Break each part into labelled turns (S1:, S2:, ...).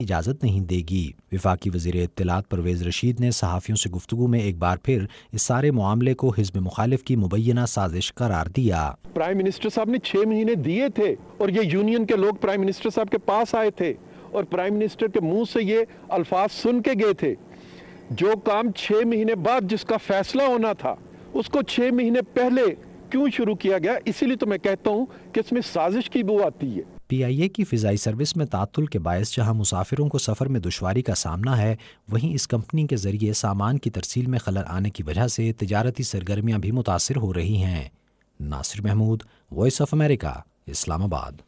S1: اجازت نہیں دے گی۔ وفاقی وزیر اطلاعات پرویز رشید نے صحافیوں سے گفتگو میں ایک بار پھر اس سارے معاملے کو حزب مخالف کی مبینہ سازش قرار دیا۔
S2: پرائم منسٹر صاحب نے 6 مہینے دیے تھے اور یہ یونین کے لوگ پرائم منسٹر صاحب کے پاس آئے تھے اور پرائم منسٹر کے منہ سے یہ الفاظ سن کے گئے تھے، جو کام 6 مہینے بعد جس کا فیصلہ ہونا تھا اس کو 6 مہینے پہلے کیوں شروع کیا گیا؟ اسی لیے تو میں کہتا ہوں کہ اس میں سازش کی بو آتی ہے۔
S1: پی آئی اے کی فضائی سروس میں تعطل کے باعث جہاں مسافروں کو سفر میں دشواری کا سامنا ہے، وہیں اس کمپنی کے ذریعے سامان کی ترسیل میں خلل آنے کی وجہ سے تجارتی سرگرمیاں بھی متاثر ہو رہی ہیں۔ Nasir Mahmood, Voice of America, Islamabad.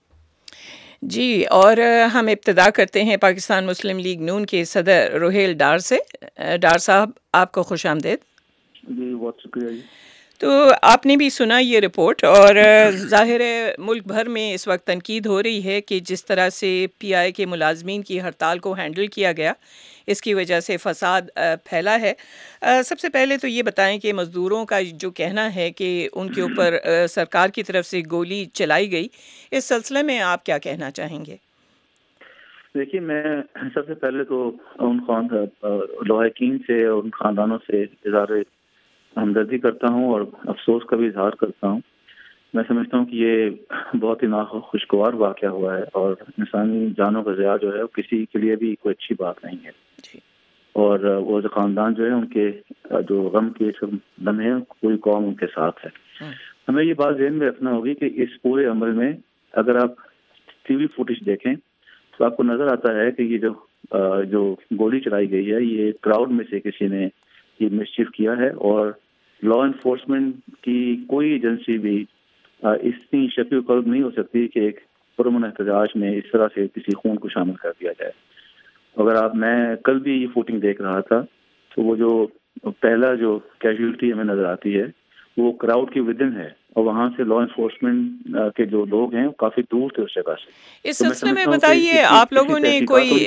S3: جی، اور ہم ابتدا کرتے ہیں پاکستان مسلم لیگ نون کے صدر روہیل ڈار سے۔ ڈار صاحب، آپ کو خوش آمدید۔
S4: جی، بہت شکریہ جی۔
S3: تو آپ نے بھی سنا یہ رپورٹ، اور ظاہر ہے ملک بھر میں اس وقت تنقید ہو رہی ہے کہ جس طرح سے پی آئی کے ملازمین کی ہڑتال کو ہینڈل کیا گیا، اس کی وجہ سے فساد پھیلا ہے۔ سب سے پہلے تو یہ بتائیں کہ مزدوروں کا جو کہنا ہے کہ ان کے اوپر سرکار کی طرف سے گولی چلائی گئی، اس سلسلے میں آپ کیا کہنا چاہیں گے؟
S4: دیکھیے، میں سب سے پہلے تو ان لواحقین سے اور ان خاندانوں سے اظہار ہمدردی کرتا ہوں اور افسوس کا بھی اظہار کرتا ہوں۔ میں سمجھتا ہوں کہ یہ بہت ہی ناخوشگوار واقعہ ہوا ہے اور انسانی جانوں کا ضیاع جو ہے وہ کسی کے لیے بھی کوئی اچھی بات نہیں ہے
S3: جی۔
S4: اور وہ جو خاندان جو ہے ان کے جو غم کے سب لمحے پوری قوم ان کے ساتھ ہے۔ ہمیں یہ بات ذہن میں رکھنا ہوگی کہ اس پورے عمل میں اگر آپ ٹی وی فوٹیج دیکھیں تو آپ کو نظر آتا ہے کہ یہ جو گولی چلائی گئی ہے یہ کراؤڈ میں سے کسی نے یہ مسچیف کیا ہے، اور لا انفورسمنٹ کی کوئی ایجنسی بھی اتنی شکل قلب نہیں ہو سکتی کہ ایک پرامن احتجاج میں اس طرح سے کسی خون کو شامل کر دیا جائے۔ اگر میں کل بھی یہ فوٹنگ دیکھ رہا تھا تو وہ جو پہلا جو کیجویلٹی ہمیں نظر آتی ہے وہ کراؤڈ کی ودن ہے، اور وہاں سے لا انفورسمنٹ کے جو لوگ ہیں کافی دور تھے اس جگہ سے۔
S3: اس سلسلے میں بتائیے، آپ لوگوں نے کوئی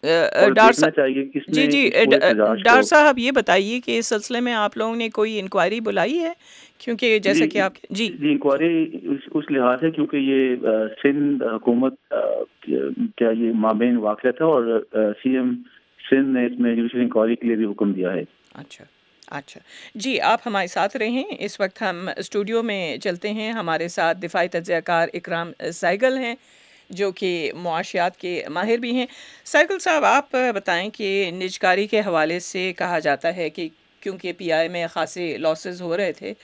S3: جی ڈار صاحب یہ بتائیے کہ اس سلسلے میں آپ لوگوں نے کوئی انکوائری بلائی ہے؟ کیونکہ جیسا کہ آپ جی
S4: انکوائری اس لحاظ سے کیونکہ یہ سندھ حکومت کیا یہ مابین واقع تھا اور سی ایم سندھ نے اس میں جوڈیشل انکوائری کے لیے بھی حکم دیا ہے۔
S3: اچھا جی، آپ ہمارے ساتھ رہیں۔ اس وقت ہم اسٹوڈیو میں چلتے ہیں، ہمارے ساتھ دفاعی تجزیہ کار اکرام سائگل ہیں جو کہ معاشیات کے ماہر بھی ہیں۔ سائگل صاحب، آپ بتائیں کہ نجکاری کے حوالے سے کہا جاتا ہے کہ کیونکہ پی آئی میں خاصے لاسز ہو رہے تھے،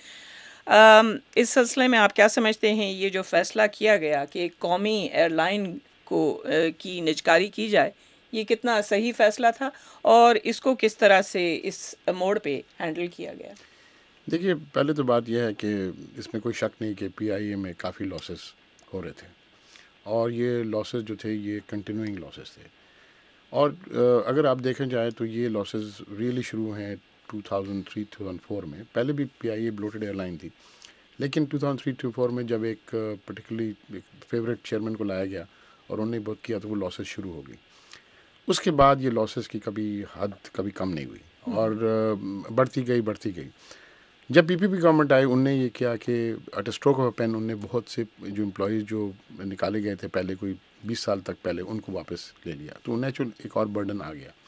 S3: اس سلسلے میں آپ کیا سمجھتے ہیں یہ جو فیصلہ کیا گیا کہ قومی ایئر لائن کو کی نجکاری کی جائے، یہ کتنا صحیح فیصلہ تھا اور اس کو کس طرح سے اس موڑ پہ ہینڈل کیا گیا؟
S5: دیکھیے، پہلے تو بات یہ ہے کہ اس میں کوئی شک نہیں کہ پی آئی اے میں کافی لاسز ہو رہے تھے، اور یہ لاسز جو تھے یہ کنٹینیوئنگ لاسز تھے، اور اگر آپ دیکھیں جائے تو یہ لاسز ریئلی شروع ہیں 2003-2004 میں۔ پہلے بھی پی آئی اے بلوٹڈ ایئر لائن تھی، لیکن 2003-2004 میں جب ایک پرٹیکولرلی فیوریٹ چیئرمین کو لایا گیا اور انہوں نے بہت کیا تو وہ لاسز شروع ہو گئی۔ اس کے بعد یہ لاسز کی کبھی حد کبھی کم نہیں ہوئی اور بڑھتی گئی۔ جب پی پی پی گورنمنٹ آئی، انہوں نے یہ کیا کہ at a stroke of a pen انہوں نے بہت سے جو امپلائیز جو نکالے گئے تھے پہلے کوئی 20 سال تک پہلے، ان کو واپس لے لیا، تو نیچرل ایک اور برڈن آ گیا۔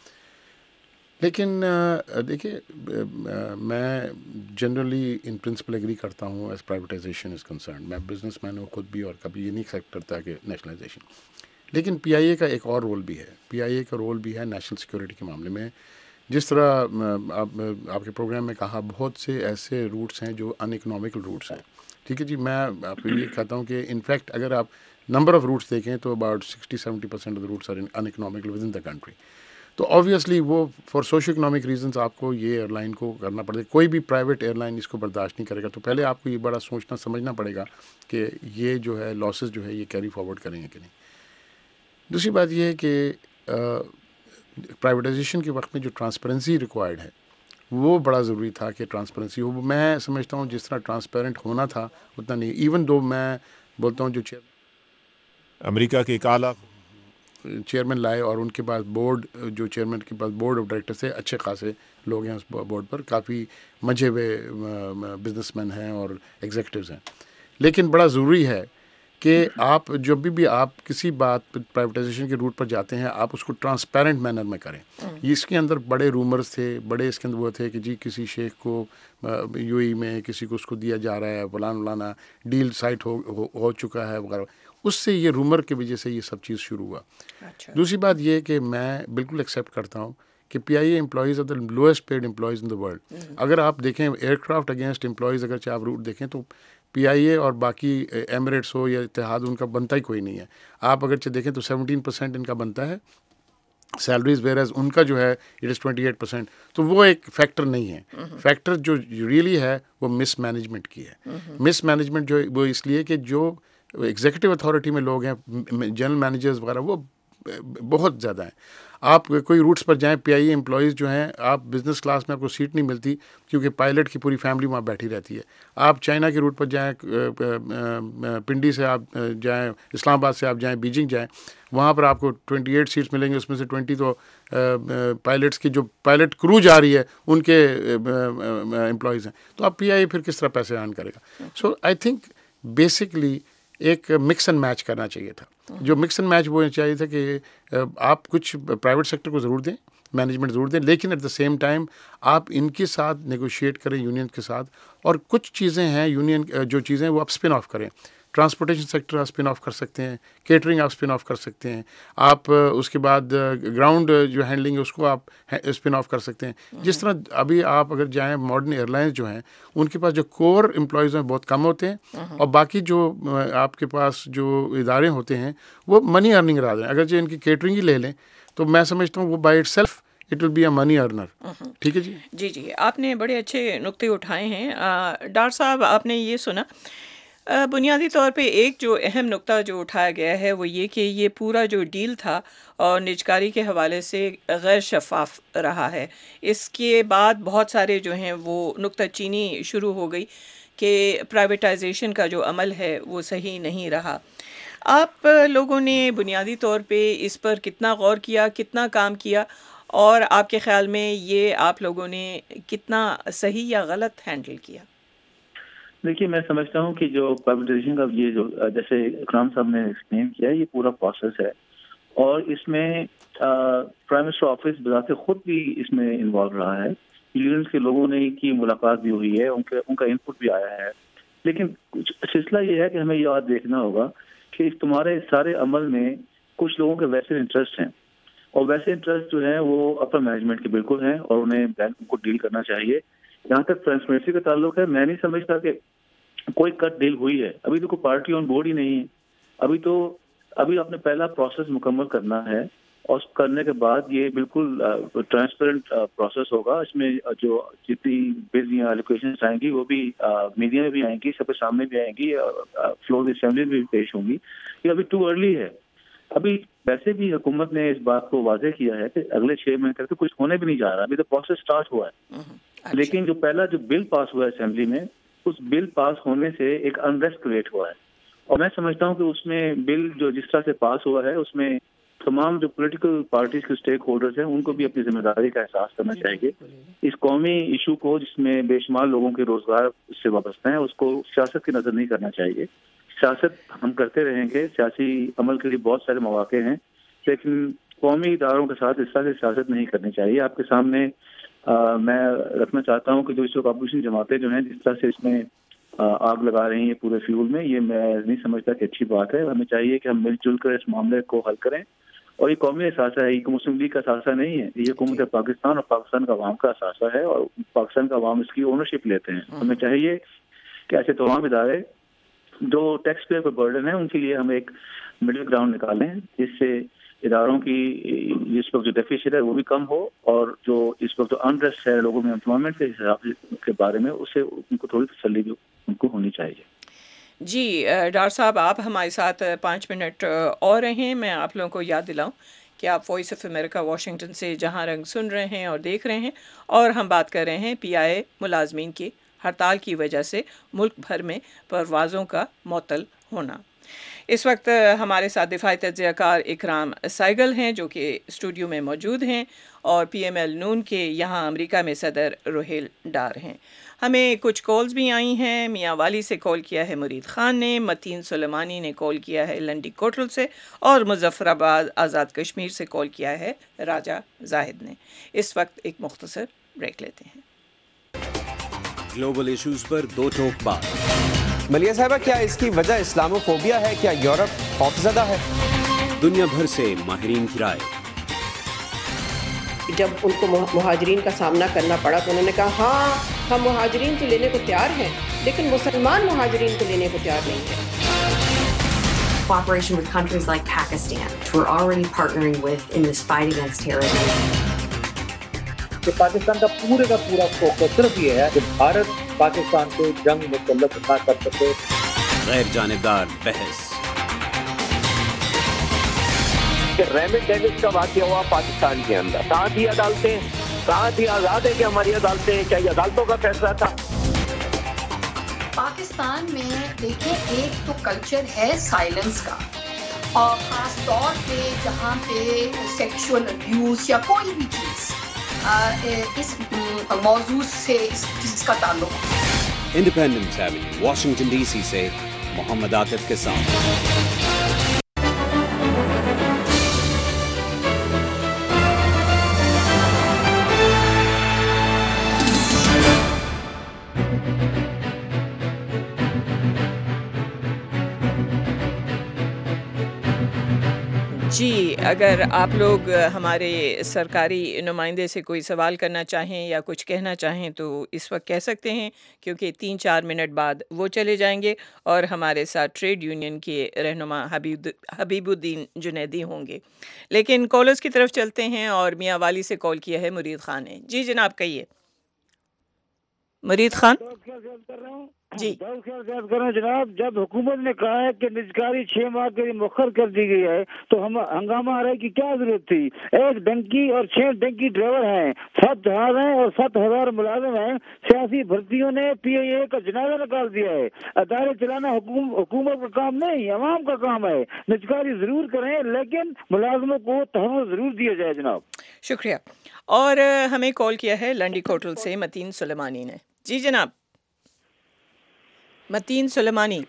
S5: لیکن دیکھیے، میں جنرلی ان پرنسپل ایگری کرتا ہوں ایز پرائیویٹائزیشن از کنسرن۔ میں بزنس مین ہوں خود بھی، اور کبھی یہ نہیں ایکسیپٹ کرتا کہ نیشنلائزیشن، لیکن پی آئی اے کا ایک اور رول بھی ہے۔ پی آئی اے کا رول بھی ہے نیشنل سیکورٹی کے معاملے میں۔ جس طرح آپ کے پروگرام میں کہا، بہت سے ایسے روٹس ہیں جو ان اکنامیکل روٹس ہیں، ٹھیک ہے جی۔ میں آپ کو یہ کہتا ہوں کہ انفیکٹ اگر آپ نمبر آف روٹس دیکھیں تو about 60-70% of the routes are uneconomical with in the country. تو آبویسلی وہ فار سوشو اکنامک ریزنس آپ کو یہ ایئر لائن کو کرنا پڑے گا۔ کوئی بھی پرائیویٹ ایئر لائن اس کو برداشت نہیں کرے گا، تو پہلے آپ کو یہ بڑا سوچنا سمجھنا پڑے گا کہ یہ جو ہے لاسز جو ہے یہ کیری فارورڈ کریں گے کہ نہیں۔ دوسری بات یہ ہے کہ پرائیویٹائزیشن کے وقت میں جو ٹرانسپیرنسی ریکوائرڈ ہے وہ بڑا ضروری تھا کہ ٹرانسپیرنسی ہو۔ میں سمجھتا ہوں جس طرح ٹرانسپیرنٹ ہونا تھا اتنا نہیں، ایون دو میں بولتا ہوں جو
S6: امریکہ کے ایک اعلیٰ
S5: چیئرمین لائے اور ان کے پاس بورڈ، جو چیئرمین کے پاس بورڈ آف ڈائریکٹر سے اچھے خاصے لوگ ہیں اس بورڈ پر، کافی منجھے ہوئے بزنس مین ہیں اور ایگزیکٹوز ہیں، لیکن بڑا ضروری ہے کہ آپ جب بھی آپ کسی بات پرائیویٹائزیشن کے روٹ پر جاتے ہیں آپ اس کو ٹرانسپیرنٹ مینر میں کریں. اس کے اندر بڑے رومرز تھے, بڑے اس کے اندر وہ تھے کہ جی کسی شیخ کو یو ای میں کسی کو اس کو دیا جا رہا ہے, فلانا ڈیل سائٹ ہو چکا ہے وغیرہ. اس سے یہ رومر کی وجہ سے یہ سب چیز شروع ہوا. دوسری بات یہ کہ میں بالکل ایکسیپٹ کرتا ہوں کہ P I A employees are the lowest paid employees in the world. اگر آپ دیکھیں ایئر کرافٹ اگینسٹ امپلائیز اگر چاہے آپ روٹ دیکھیں تو پی آئی اے اور باقی ایمریٹس ہو یا اتحاد ان کا بنتا ہی کوئی نہیں ہے. آپ اگرچہ دیکھیں تو 17% ان کا بنتا ہے سیلریز, ویئرز ان کا جو ہے اٹ از 28%. تو وہ ایک فیکٹر نہیں ہے. فیکٹر جو ریئلی ہے وہ مس مینجمنٹ کی ہے. مس مینجمنٹ جو وہ اس لیے کہ جو ایگزیکٹو اتھارٹی میں لوگ ہیں, جنرل مینیجرز وغیرہ, وہ بہت زیادہ ہیں. آپ کوئی روٹس پر جائیں, پی آئی اے امپلائیز جو ہیں, آپ بزنس کلاس میں آپ کو سیٹ نہیں ملتی کیونکہ پائلٹ کی پوری فیملی وہاں بیٹھی رہتی ہے. آپ چائنا کے روٹ پر جائیں, پنڈی سے آپ جائیں, اسلام آباد سے آپ جائیں, بیجنگ جائیں, وہاں پر آپ کو 28 سیٹس ملیں گے, اس میں سے 20 تو پائلٹس کی جو پائلٹ کرو جا رہی ہے ان کے امپلائیز ہیں. تو آپ پی آئی اے پھر کس طرح پیسے ارن کرے گا؟ سو آئی تھنک بیسکلی ایک مکس اینڈ میچ کرنا چاہیے تھا. جو مکس اینڈ میچ وہ چاہیے تھا کہ آپ کچھ پرائیویٹ سیکٹر کو ضرور دیں, مینجمنٹ ضرور دیں, لیکن ایٹ دا سیم ٹائم آپ ان کے ساتھ نیگوشیٹ کریں یونین کے ساتھ. اور کچھ چیزیں ہیں یونین جو چیزیں وہ آپ اسپن آف کریں. ٹرانسپورٹیشن سیکٹر آپ اسپن آف کر سکتے ہیں, کیٹرنگ آپ اسپن آف کر سکتے ہیں, آپ اس کے بعد گراؤنڈ جو ہینڈلنگ ہے اس کو آپ اسپن آف کر سکتے ہیں. جس طرح ابھی آپ اگر جائیں ماڈرن ایئر لائنس جو ہیں ان کے پاس جو کور امپلائیز ہیں بہت کم ہوتے ہیں, اور باقی جو آپ کے پاس جو ادارے ہوتے ہیں وہ منی ارننگ ادارے ہیں. اگر جو ان کی کیٹرنگ ہی لے لیں تو میں سمجھتا ہوں وہ by itself it will be a money earner. ٹھیک ہے جی.
S3: جی آپ نے بڑے اچھے نقطے اٹھائے ہیں. ڈاکٹر صاحب آپ نے یہ سنا, بنیادی طور پہ ایک جو اہم نقطہ جو اٹھایا گیا ہے وہ یہ کہ یہ پورا جو ڈیل تھا اور نجکاری کے حوالے سے غیر شفاف رہا ہے. اس کے بعد بہت سارے جو ہیں وہ نکتہ چینی شروع ہو گئی کہ پرائیویٹائزیشن کا جو عمل ہے وہ صحیح نہیں رہا. آپ لوگوں نے بنیادی طور پہ اس پر کتنا غور کیا, کتنا کام کیا, اور آپ کے خیال میں یہ آپ لوگوں نے کتنا صحیح یا غلط ہینڈل کیا؟
S4: دیکھیے میں سمجھتا ہوں کہ جو پرائیویٹائزیشن کا یہ جو جیسے اکرام صاحب نے ایکسپلین کیا یہ پورا پروسیس ہے, اور اس میں پرائم منسٹر آفس بذات خود بھی اس میں انوالو رہا ہے. یونینس کے لوگوں نے کی ملاقات بھی ہوئی ہے, ان کا انپٹ بھی آیا ہے. لیکن سلسلہ یہ ہے کہ ہمیں یاد دیکھنا ہوگا کہ تمہارے سارے عمل میں کچھ لوگوں کے ویسے انٹرسٹ ہیں, اور ویسے انٹرسٹ جو ہیں وہ اپر مینجمنٹ کے بالکل ہیں, اور انہیں بینک کو ڈیل کرنا چاہیے. جہاں تک ٹرانسپیرنسی کا تعلق ہے, میں نہیں سمجھتا کہ کوئی کٹ ڈیل ہوئی ہے. ابھی تو کوئی پارٹی آن بورڈ ہی نہیں ہے. ابھی آپ نے پہلا پروسیس مکمل کرنا ہے, اور کرنے کے بعد یہ بالکل ٹرانسپیرنٹ پروسیس ہوگا. اس میں جو جتنی بلز یا ایلوکیشنز آئیں گی وہ بھی میڈیا میں بھی آئیں گی, سب کے سامنے بھی آئیں گی, فلور اسمبلی بھی پیش ہوں گی. یہ ابھی ٹو ارلی ہے. ابھی ویسے بھی حکومت نے اس بات کو واضح کیا ہے کہ اگلے 6 مہینے تک تو کچھ ہونے بھی نہیں جا رہا. ابھی تو پروسیس سٹارٹ ہوا ہے. لیکن جو پہلا جو بل پاس ہوا ہے اسمبلی میں, اس بل پاس ہونے سے ایک انریسٹ کریٹ ہوا ہے. اور میں سمجھتا ہوں کہ اس میں بل جو جس طرح سے پاس ہوا ہے اس میں تمام جو پولیٹیکل پارٹیز کے اسٹیک ہولڈرز ہیں ان کو بھی اپنی ذمہ داری کا احساس کرنا چاہیے. اس قومی ایشو کو جس میں بے شمار لوگوں کے روزگار اس سے وابستہ ہیں اس کو سیاست کی نظر نہیں کرنا چاہیے. سیاست ہم کرتے رہیں گے, سیاسی عمل کے لیے بہت سارے مواقع ہیں, لیکن قومی اداروں کے ساتھ اس طرح سے سیاست نہیں کرنی چاہیے. آپ کے سامنے میں رکھنا چاہتا ہوں کہ جو اس وقت اپوزیشن جماعتیں جو ہیں جس طرح سے اس میں آگ لگا رہی ہیں پورے فیول میں, یہ میں نہیں سمجھتا کہ اچھی بات ہے. ہمیں چاہیے کہ ہم مل جل کر اس معاملے کو حل کریں, اور یہ قومی اثاثہ ہے, یہ مسلم لیگ کا اثاثہ نہیں ہے. یہ حکومت پاکستان اور پاکستان کا عوام کا اثاثہ ہے, اور پاکستان کا عوام اس کی اونرشپ لیتے ہیں. ہمیں چاہیے کہ ایسے تمام ادارے جو ٹیکس پیئر پر برڈن ہے ان کے لیے ہم ایک مڈل گراؤنڈ نکالیں جس سے اداروں کی اس وقت جو ڈیفیسٹ ہے وہ بھی کم ہو, اور جو اس وقت جو انریسٹ ہے لوگوں میں امپلائمنٹ کے حساب کے بارے میں اس سے ان کو تھوڑی تسلی بھی ان کو ہونی چاہیے.
S3: جی ڈاکٹر صاحب آپ ہمارے ساتھ 5 منٹ اور رہیں. میں آپ لوگوں کو یاد دلاؤں کہ آپ وائس آف امریکہ واشنگٹن سے جہاں رنگ سن رہے ہیں اور دیکھ رہے ہیں, اور ہم بات کر رہے ہیں پی آئی اے ملازمین کی ہڑتال کی وجہ سے ملک بھر میں پروازوں کا معطل ہونا. اس وقت ہمارے ساتھ دفاعی تجزیہ کار اکرام سائگل ہیں جو کہ اسٹوڈیو میں موجود ہیں اور پی ایم ایل نون کے یہاں امریکہ میں صدر روہیل ڈار ہیں. ہمیں کچھ کالز بھی آئی ہیں. میاں والی سے کال کیا ہے مرید خان نے, متین سلیمانی نے کال کیا ہے لنڈی کوٹل سے, اور مظفر آباد آزاد کشمیر سے کال کیا ہے راجہ زاہد نے. اس وقت ایک مختصر بریک لیتے ہیں.
S7: گلوبل ایشوز پر دو ٹوک بات.
S8: ملیہ صاحبہ, کیا اس کی وجہ اسلاموفوبیا ہے؟ کیا یورپ خوفزدہ ہے؟
S7: دنیا بھر سے ماہرین کی رائے.
S9: جب ان کو مہاجرین کا سامنا کرنا پڑا تو انہوں نے کہا ہاں ہم مہاجرین کو لینے کو تیار ہیں, لیکن مسلمان مہاجرین کو لینے کو تیار نہیں ہیں.
S10: Cooperation with countries like Pakistan, which we're already partnering with in this fight against terrorism.
S11: کہ پاکستان کا پورا فوکس صرف یہ ہے کہ بھارت پاکستان کو جنگ مسلط نہ کر سکے.
S7: غیر جانبدار بحث.
S12: ریمٹ ڈیوس کا واقعہ ہوا پاکستان کے اندر, کہاں تھی عدالتیں, کہاں تھی آزاد ہے کہ ہماری عدالتیں, کیا یہ عدالتوں کا فیصلہ تھا؟
S13: پاکستان میں دیکھیں ایک تو کلچر ہے سائلنس کا, اور خاص طور پہ جہاں پہ سیکشول ابیوز یا کوئی بھی چیز اس موضوع سے جس کا تعلق.
S7: Independence avenue, Washington D C سے محمد عاطف کے ساتھ.
S3: جی, اگر آپ لوگ ہمارے سرکاری نمائندے سے کوئی سوال کرنا چاہیں یا کچھ کہنا چاہیں تو اس وقت کہہ سکتے ہیں, کیونکہ 3-4 منٹ بعد وہ چلے جائیں گے اور ہمارے ساتھ ٹریڈ یونین کے رہنما حبیب الدین جنیدی ہوں گے. لیکن کالرز کی طرف چلتے ہیں, اور میاں والی سے کال کیا ہے مرید خان نے. جی جناب کہیے. مرید خان جی
S14: جناب, جب حکومت نے کہا ہے کہ نجکاری 6 ماہ کے لیے مؤخر کر دی گئی ہے تو ہم ہنگامہ آ رہا ہے کہ کیا ضرورت تھی. 1 ڈنکی اور 6 ڈنکی ڈرائیور ہیں, 7,000 ہیں اور 7,000 ملازم ہیں. سیاسی بھرتیوں نے پی آئی اے کا جنازہ نکال دیا ہے. ادارے چلانا حکومت کا کام نہیں, عوام کا کام ہے. نجکاری ضرور کریں لیکن ملازموں کو تحفظ ضرور دیا جائے. جناب
S3: شکریہ. اور ہمیں کال کیا ہے لنڈی کوٹل سے متین سلیمانی نے. جی جناب متین سلیمانی.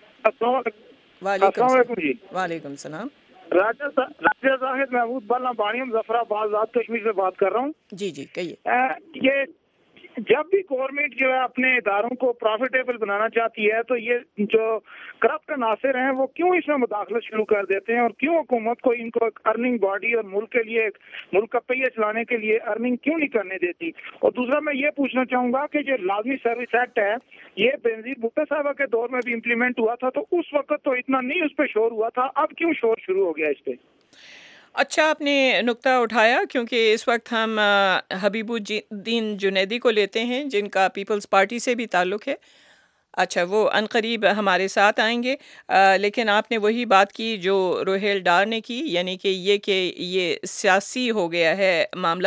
S15: السلام علیکم. جی
S3: وعلیکم السلام.
S15: راجہ زاہد محمود بلّہ بانی, مظفر آباد آزاد کشمیر سے بات کر رہا ہوں.
S3: جی جی کہیے.
S15: یہ جب بھی گورنمنٹ جو ہے اپنے اداروں کو پروفیٹیبل بنانا چاہتی ہے تو یہ جو کرپٹ عناصر ہیں وہ کیوں اس میں مداخلت شروع کر دیتے ہیں, اور کیوں حکومت کو ان کو ایک ارننگ باڈی اور ملک کے لیے ملک کا پہیہ چلانے کے لیے ارننگ کیوں نہیں کرنے دیتی. اور دوسرا میں یہ پوچھنا چاہوں گا کہ جو لازمی سروس ایکٹ ہے یہ بینظیر بھٹو صاحبہ کے دور میں بھی امپلیمنٹ ہوا تھا, تو اس وقت تو اتنا نہیں اس پہ شور ہوا تھا, اب کیوں شور شروع ہو گیا اس پہ؟
S3: اچھا آپ نے نقطہ اٹھایا, کیونکہ اس وقت ہم حبیب الدین جنیدی کو لیتے ہیں جن کا پیپلز پارٹی سے بھی تعلق ہے. اچھا وہ عنقریب ہمارے ساتھ آئیں گے, لیکن آپ نے وہی بات کی جو روہیل ڈار نے کی, یعنی کہ یہ سیاسی ہو گیا ہے معاملہ.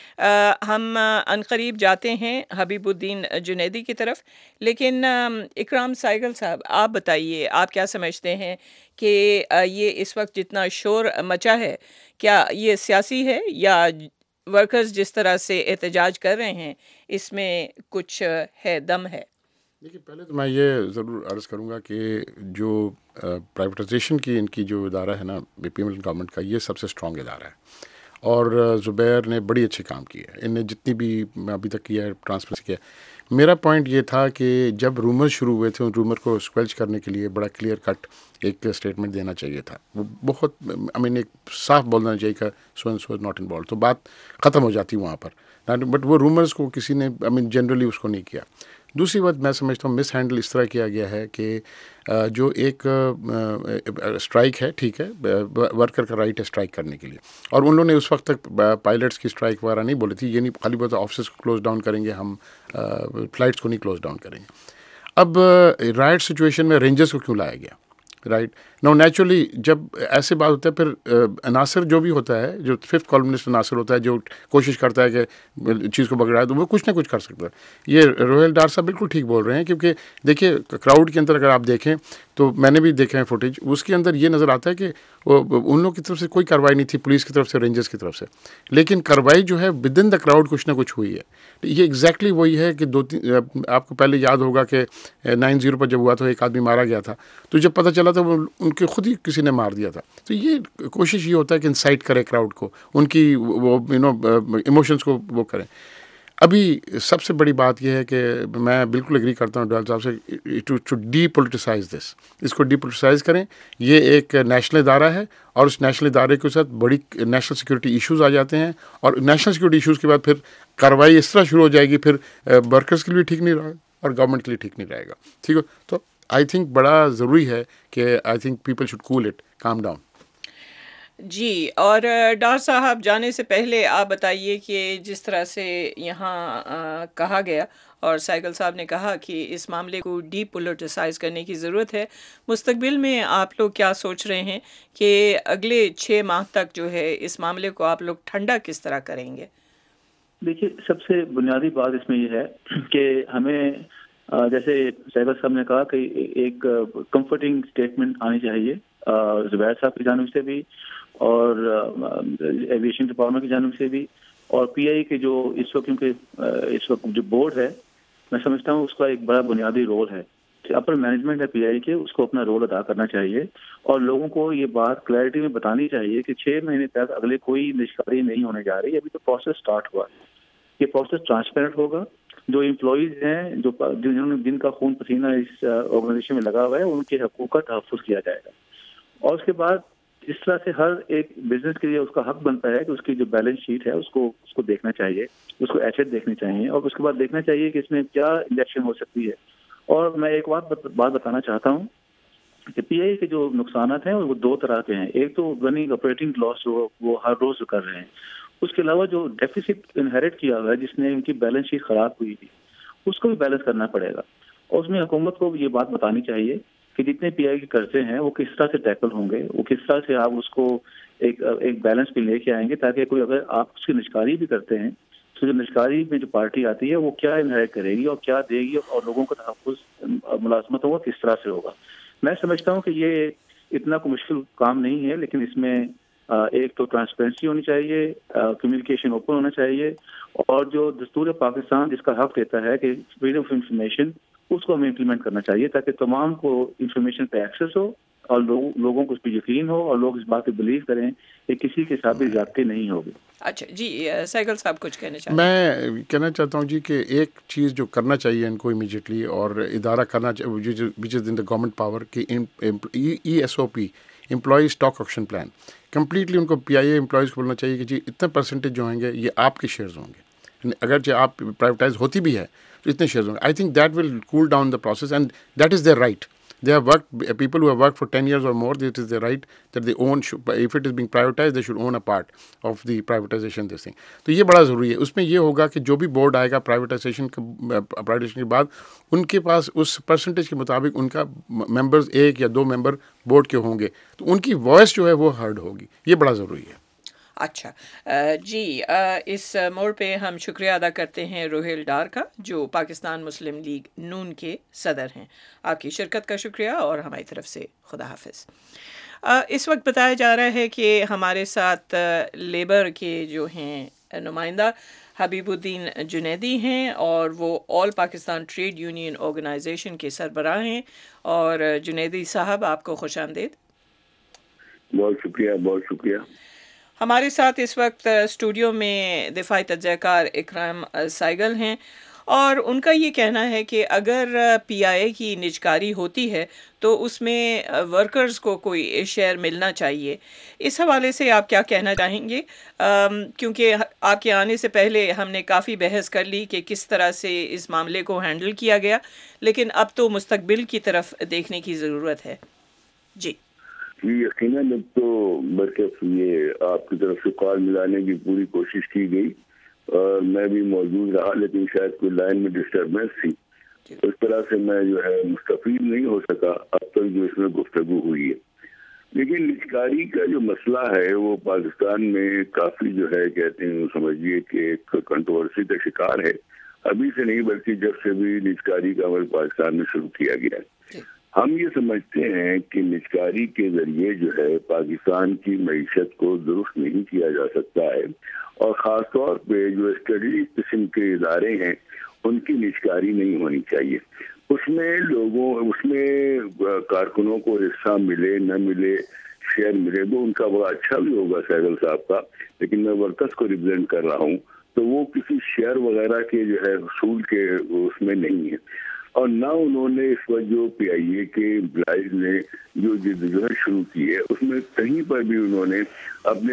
S3: ہم عنقریب جاتے ہیں حبیب الدین جنیدی کی طرف, لیکن اکرام سائگل صاحب آپ بتائیے آپ کیا سمجھتے ہیں کہ یہ اس وقت جتنا شور مچا ہے کیا یہ سیاسی ہے یا ورکرز جس طرح سے احتجاج کر رہے ہیں اس میں کچھ ہے, دم ہے؟
S5: دیکھیے پہلے تو میں یہ ضرور عرض کروں گا کہ جو پرائیویٹائزیشن کی ان کی جو ادارہ ہے نا B P M L government کا, یہ سب سے اسٹرانگ ادارہ ہے, اور زبیر نے بڑی اچھے کام کیے ہیں. ان نے جتنی بھی ابھی تک کیا ہے ٹرانسپیرنسی کیا. میرا پوائنٹ یہ تھا کہ جب رومر شروع ہوئے تھے ان رومر کو اسکویلچ کرنے کے لیے بڑا کلیئر کٹ ایک اسٹیٹمنٹ دینا چاہیے تھا. وہ بہت ایک صاف بولنا چاہیے کہ so and so is not involved, تو بات ختم ہو جاتی وہاں پر. بٹ وہ رومرز کو کسی نے جنرلی اس کو نہیں کیا. دوسری بات میں سمجھتا ہوں مس ہینڈل اس طرح کیا گیا ہے کہ جو ایک اسٹرائک ہے, ٹھیک ہے, ورکر کا رائٹ ہے اسٹرائک کرنے کے لیے, اور ان لوگوں نے اس وقت تک پائلٹس کی اسٹرائک وغیرہ نہیں بولی تھی. یہ نہیں خالی بات آفسز کو کلوز ڈاؤن کریں گے ہم, فلائٹس کو نہیں کلوز ڈاؤن کریں گے. اب رائٹ سچویشن میں رینجرز کو کیوں لایا گیا؟ رائٹ نو نیچرلی جب ایسے بات ہوتا ہے پھر ناصر جو بھی ہوتا ہے, جو 5th کالمنسٹ ناصر ہوتا ہے, جو کوشش کرتا ہے کہ چیز کو بگڑائے, تو وہ کچھ نہ کچھ کر سکتا ہے. یہ روہیل ڈار صاحب بالکل ٹھیک بول رہے ہیں, کیونکہ دیکھیے کراؤڈ کے اندر اگر آپ دیکھیں تو میں نے بھی دیکھا ہے فوٹیج, اس کے اندر یہ نظر آتا ہے کہ ان لوگوں کی طرف سے کوئی کارروائی نہیں تھی, پولیس کی طرف سے, رینجرز کی طرف سے, لیکن کارروائی جو ہے ود ان دا کراؤڈ کچھ نہ کچھ ہوئی ہے. یہ ایگزیکٹلی وہی ہے کہ 2-3 آپ کو پہلے یاد ہوگا کہ 9/0 پر جب ہوا تو ایک آدمی مارا گیا تھا, تو جب پتہ چلا تو وہ ان کے خود ہی کسی نے مار دیا تھا. تو یہ کوشش یہ ہوتا ہے کہ انسائٹ کرے کراؤڈ کو, ان کی وہ ایموشنس کو وہ کریں. ابھی سب سے بڑی بات یہ ہے کہ میں بالکل ایگری کرتا ہوں ڈال صاحب سے, ٹو ڈی پولیٹیسائز دس, اس کو ڈی پولیٹیسائز کریں. یہ ایک نیشنل ادارہ ہے اور اس نیشنل ادارے کے ساتھ بڑی نیشنل سیکورٹی ایشوز آ جاتے ہیں, اور نیشنل سیکورٹی ایشوز کے بعد پھر کارروائی اس طرح شروع ہو جائے گی, پھر ورکرز کے لیے ٹھیک نہیں رہے گا اور گورنمنٹ کے لیے ٹھیک نہیں رہے گا. ٹھیک ہے, تو آئی تھنک بڑا ضروری ہے کہ I think people should cool it, calm down.
S3: جی, اور ڈار صاحب جانے سے پہلے آپ بتائیے کہ جس طرح سے یہاں کہا گیا اور سائیکل صاحب نے کہا کہ اس معاملے کو ڈی پولیٹیسائز کرنے کی ضرورت ہے, مستقبل میں آپ لوگ کیا سوچ رہے ہیں کہ اگلے 6 ماہ تک جو ہے اس معاملے کو آپ لوگ ٹھنڈا کس طرح کریں گے؟
S4: دیکھیے, سب سے بنیادی بات اس میں یہ ہے کہ ہمیں جیسے سائیکل صاحب نے کہا کہ ایک کمفرٹنگ اسٹیٹمنٹ آنی چاہیے زبیر صاحب کی جانب سے بھی اور ایویشن ڈپارٹمنٹ کی جانب سے بھی, اور پی آئی کے جو اس وقت, کیونکہ اس وقت جو بورڈ ہے میں سمجھتا ہوں اس کا ایک بڑا بنیادی رول ہے, اپر مینجمنٹ ہے پی آئی کے, اس کو اپنا رول ادا کرنا چاہیے اور لوگوں کو یہ بات کلیئرٹی میں بتانی چاہیے کہ 6 مہینے تک اگلے کوئی نشکاری نہیں ہونے جا رہی. ابھی تو پروسیس سٹارٹ ہوا ہے, یہ پروسیس ٹرانسپیرنٹ ہوگا. جو امپلائیز ہیں جن کا خون پسینہ اس آرگنائزیشن میں لگا ہوا ہے, ان کے حقوق کا تحفظ کیا جائے گا. اور اس کے بعد اس طرح سے ہر ایک بزنس کے لیے اس کا حق بنتا ہے کہ اس کی جو بیلنس شیٹ ہے اس کو دیکھنا چاہیے, اس کو ایسٹ دیکھنی چاہیے, اور اس کے بعد دیکھنا چاہیے کہ اس میں کیا انجیکشن ہو سکتی ہے. اور میں ایک بات بتانا چاہتا ہوں کہ پی آئی کے جو نقصانات ہیں وہ 2 طرح کے ہیں. ایک تو رننگ آپریٹنگ لاس وہ ہر روز کر رہے ہیں, اس کے علاوہ جو ڈیفیسٹ انہیریٹ کیا ہوا ہے جس نے ان کی بیلنس شیٹ خراب ہوئی تھی, اس کو بھی بیلنس کرنا پڑے گا. اور اس میں حکومت کو یہ بات بتانی چاہیے کہ جتنے پی آئی کے قرضے ہیں وہ کس طرح سے ٹیکل ہوں گے, وہ کس طرح سے آپ اس کو ایک بیلنس پہ لے کے آئیں گے, تاکہ کوئی اگر آپ اس کی نشکاری بھی کرتے ہیں تو جو نشکاری میں جو پارٹی آتی ہے وہ کیا انہیریٹ کرے گی اور کیا دے گی, اور لوگوں کا تحفظ ملازمت ہوگا کس طرح سے ہوگا. میں سمجھتا ہوں کہ یہ اتنا کوئی مشکل کام نہیں ہے, لیکن اس میں ایک تو ٹرانسپیرنسی ہونی چاہیے, کمیونیکیشن اوپن ہونا چاہیے, اور جو دستور پاکستان جس کا حق دیتا ہے کہ فریڈم آف انفارمیشن, اس کو ہمیں امپلیمنٹ کرنا چاہیے تاکہ تمام کو انفارمیشن پہ ایکسیس ہو اور لوگوں کو اس پہ یقین ہو اور لوگ اس بات پہ بلیو کریں کہ کسی کے ساتھ بھی زیادتی نہیں ہوگی.
S3: اچھا جی, سائیکل صاحب کچھ کہنا چاہتے ہیں؟
S5: میں کہنا چاہتا ہوں جی کہ ایک چیز جو کرنا چاہیے ان کو امیجیٹلی, اور ادارہ کرنا چاہیے which is in the government power, کہ ESOP employee stock option plan completely ان کو پی آئی اے امپلائیز کو بولنا چاہیے کہ جی اتنے پرسنٹیج جو ہوں گے یہ آپ کے شیئرز ہوں گے, اگرچہ آپ پرائیویٹائز ہوتی بھی ہے تو اتنے شیئرز ہوں گے. I think that will cool down the process and that is there right. They have worked, people who have worked for 10 years or more, it is their right that they own, if it is being privatized, they should own a part of the privatization this thing. تو یہ بڑا ضروری ہے. اس میں یہ ہوگا کہ جو بھی بورڈ آئے گا پرائیویٹائزیشن کے بعد, ان کے پاس اس پرسنٹیج کے مطابق ان کا ممبرز 1 یا 2 ممبر بورڈ کے ہوں گے, تو ان کی وائس جو ہے وہ ہرڈ ہوگی. یہ بڑا ضروری ہے.
S3: اچھا جی, اس موڑ پہ ہم شکریہ ادا کرتے ہیں روہیل ڈار کا, جو پاکستان مسلم لیگ نون کے صدر ہیں. آپ کی شرکت کا شکریہ اور ہماری طرف سے خدا حافظ. اس وقت بتایا جا رہا ہے کہ ہمارے ساتھ لیبر کے جو ہیں نمائندہ حبیب الدین جنیدی ہیں, اور وہ all Pakistan trade union organization کے سربراہ ہیں. اور جنیدی صاحب, آپ کو خوش آمدید.
S16: بہت شکریہ, بہت شکریہ.
S3: ہمارے ساتھ اس وقت اسٹوڈیو میں دفاعی تجزیہ کار اکرام سائیگل ہیں, اور ان کا یہ کہنا ہے کہ اگر پی آئی اے کی نجکاری ہوتی ہے تو اس میں ورکرز کو کوئی شیئر ملنا چاہیے. اس حوالے سے آپ کیا کہنا چاہیں گے؟ کیونکہ آپ کے آنے سے پہلے ہم نے کافی بحث کر لی کہ کس طرح سے اس معاملے کو ہینڈل کیا گیا, لیکن اب تو مستقبل کی طرف دیکھنے کی ضرورت ہے. جی
S16: یقیناً اب تو برکت یہ آپ کی طرف سے کال ملانے کی پوری کوشش کی گئی, اور میں بھی موجود رہا, لیکن شاید کوئی لائن میں ڈسٹربنس تھی, اس طرح سے میں جو ہے مستفید نہیں ہو سکا اب تک جو اس میں گفتگو ہوئی ہے. لیکن نجکاری کا جو مسئلہ ہے وہ پاکستان میں کافی جو ہے کہتے ہیں سمجھیے کہ ایک کنٹروورسی کا شکار ہے. ابھی سے نہیں بلکہ جب سے بھی نجکاری کا عمل پاکستان میں شروع کیا گیا ہے. ہم یہ سمجھتے ہیں کہ نجکاری کے ذریعے جو ہے پاکستان کی معیشت کو درست نہیں کیا جا سکتا ہے, اور خاص طور پہ جو اسٹڈی قسم کے ادارے ہیں ان کی نجکاری نہیں ہونی چاہیے. اس میں کارکنوں کو حصہ ملے نہ ملے, شیئر ملے تو ان کا بڑا اچھا بھی ہوگا سہگل صاحب کا, لیکن میں ورکرز کو ریپرزینٹ کر رہا ہوں تو وہ کسی شیئر وغیرہ کے جو ہے حصول کے اس میں نہیں ہے. اور نہ انہوں نے اس وقت جو پی آئی اے کے امپلائیز نے جو جدوجہد شروع کی ہے اس میں کہیں پر بھی انہوں نے اپنے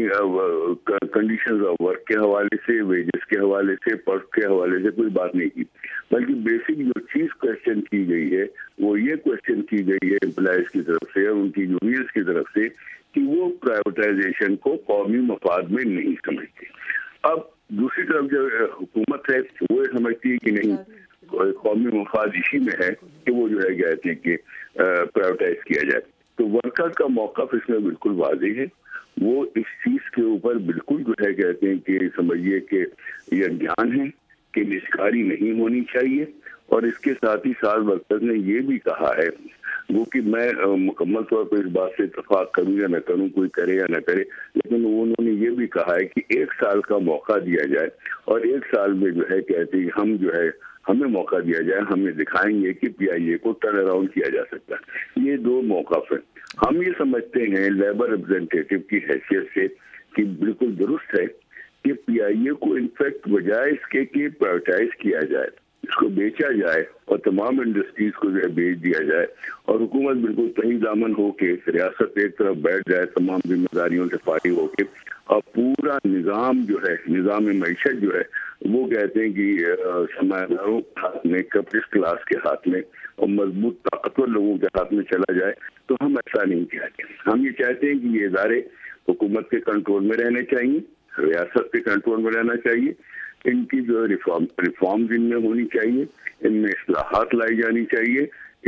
S16: ورکنگ کنڈیشنز آف ورک کے حوالے سے, ویجز کے حوالے سے, پرک کے حوالے سے کوئی بات نہیں کی, بلکہ بیسک جو چیز کوشچن کی گئی ہے وہ یہ کوشچن کی گئی ہے امپلائیز کی طرف سے اور ان کی یونینز کی طرف سے کہ وہ پرائیویٹائزیشن کو قومی مفاد میں نہیں سمجھتے. اب دوسری طرف جو حکومت ہے وہ سمجھتی ہے کہ نہیں قومی مفاد اسی میں ہے کہ وہ جو ہے کہتے ہیں کہ پرائیویٹائز کیا جائے. تو ورکر کا موقف اس میں بالکل واضح ہے, وہ اس چیز کے اوپر بالکل جو ہے کہتے ہیں کہ سمجھیے کہ یہ اجان ہے کہ نجکاری نہیں ہونی چاہیے. اور اس کے ساتھ ہی ساتھ ورکر نے یہ بھی کہا ہے وہ کہ میں مکمل طور پر اس بات سے اتفاق کروں یا نہ کروں, کوئی کرے یا نہ کرے, لیکن انہوں نے یہ بھی کہا ہے کہ 1 سال کا موقع دیا جائے اور 1 سال میں جو ہے کہتے ہیں ہم جو ہے ہمیں موقع دیا جائے, ہمیں دکھائیں گے کہ پی آئی اے کو ٹرن اراؤنڈ کیا جا سکتا ہے. یہ 2 موقف ہیں. ہم یہ سمجھتے ہیں لیبر ریپرزینٹیٹو کی حیثیت سے کہ بالکل درست ہے کہ پی آئی اے کو انفیکٹ بجائے اس کے کہ پرائیویٹائز کیا جائے, اس کو بیچا جائے اور تمام انڈسٹریز کو جو ہے بیچ دیا جائے اور حکومت بالکل تہی دامن ہو کے ریاست ایک طرف بیٹھ جائے تمام ذمہ داریوں سے فارغ ہو کے, اور پورا نظام جو ہے نظام معیشت جو ہے وہ کہتے ہیں کہ سرمایہ داروں کے ہاتھ میں, کیپٹلسٹ کلاس کے ہاتھ میں اور مضبوط طاقتور لوگوں کے ہاتھ میں چلا جائے. تو ہم ایسا نہیں چاہتے. ہم یہ چاہتے ہیں کہ یہ ادارے حکومت کے کنٹرول میں رہنے چاہیے, ریاست کے کنٹرول میں رہنا چاہیے, ان کی جو ریفارمز ان میں ہونی چاہیے, ان میں اصلاحات لائی جانی چاہیے.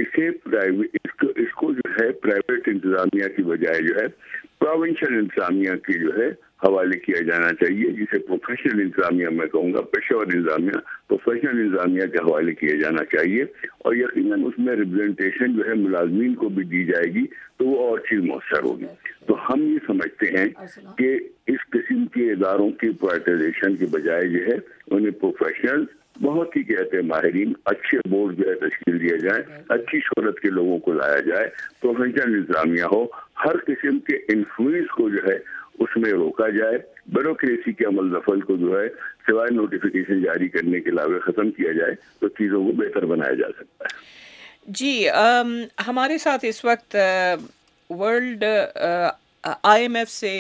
S16: اس کو جو ہے پرائیویٹ انتظامیہ کی بجائے جو ہے پروونشل انتظامیہ کی جو ہے حوالے کیا جانا چاہیے, جسے پروفیشنل انتظامیہ میں کہوں گا, پیشہ ور انتظامیہ پروفیشنل انتظامیہ کے حوالے کیا جانا چاہیے. اور یقیناً اس میں ریپرزنٹیشن جو ہے ملازمین کو بھی دی جائے گی تو وہ اور چیز مؤثر ہوگی. تو ہم یہ سمجھتے ہیں کہ اس قسم کے اداروں کی پرائیویٹائزیشن کے بجائے جو ہے انہیں پروفیشنل بہت ہی کہتے ہیں ماہرین, اچھے بورڈ جو ہے تشکیل دیا جائے, اچھی شہرت کے لوگوں کو لایا جائے, پروفیشنل انتظامیہ ہو, ہر قسم کے انفلوئنس کو جو ہے اس میں روکا جائے, بیوروکریسی کے عمل دخل کو جو ہے سوائے نوٹیفیکیشن جاری کرنے کے علاوہ ختم کیا جائے تو چیزوں کو بہتر بنایا جا سکتا ہے.
S3: جی ہمارے ساتھ اس وقت ورلڈ آئی ایم ایف سے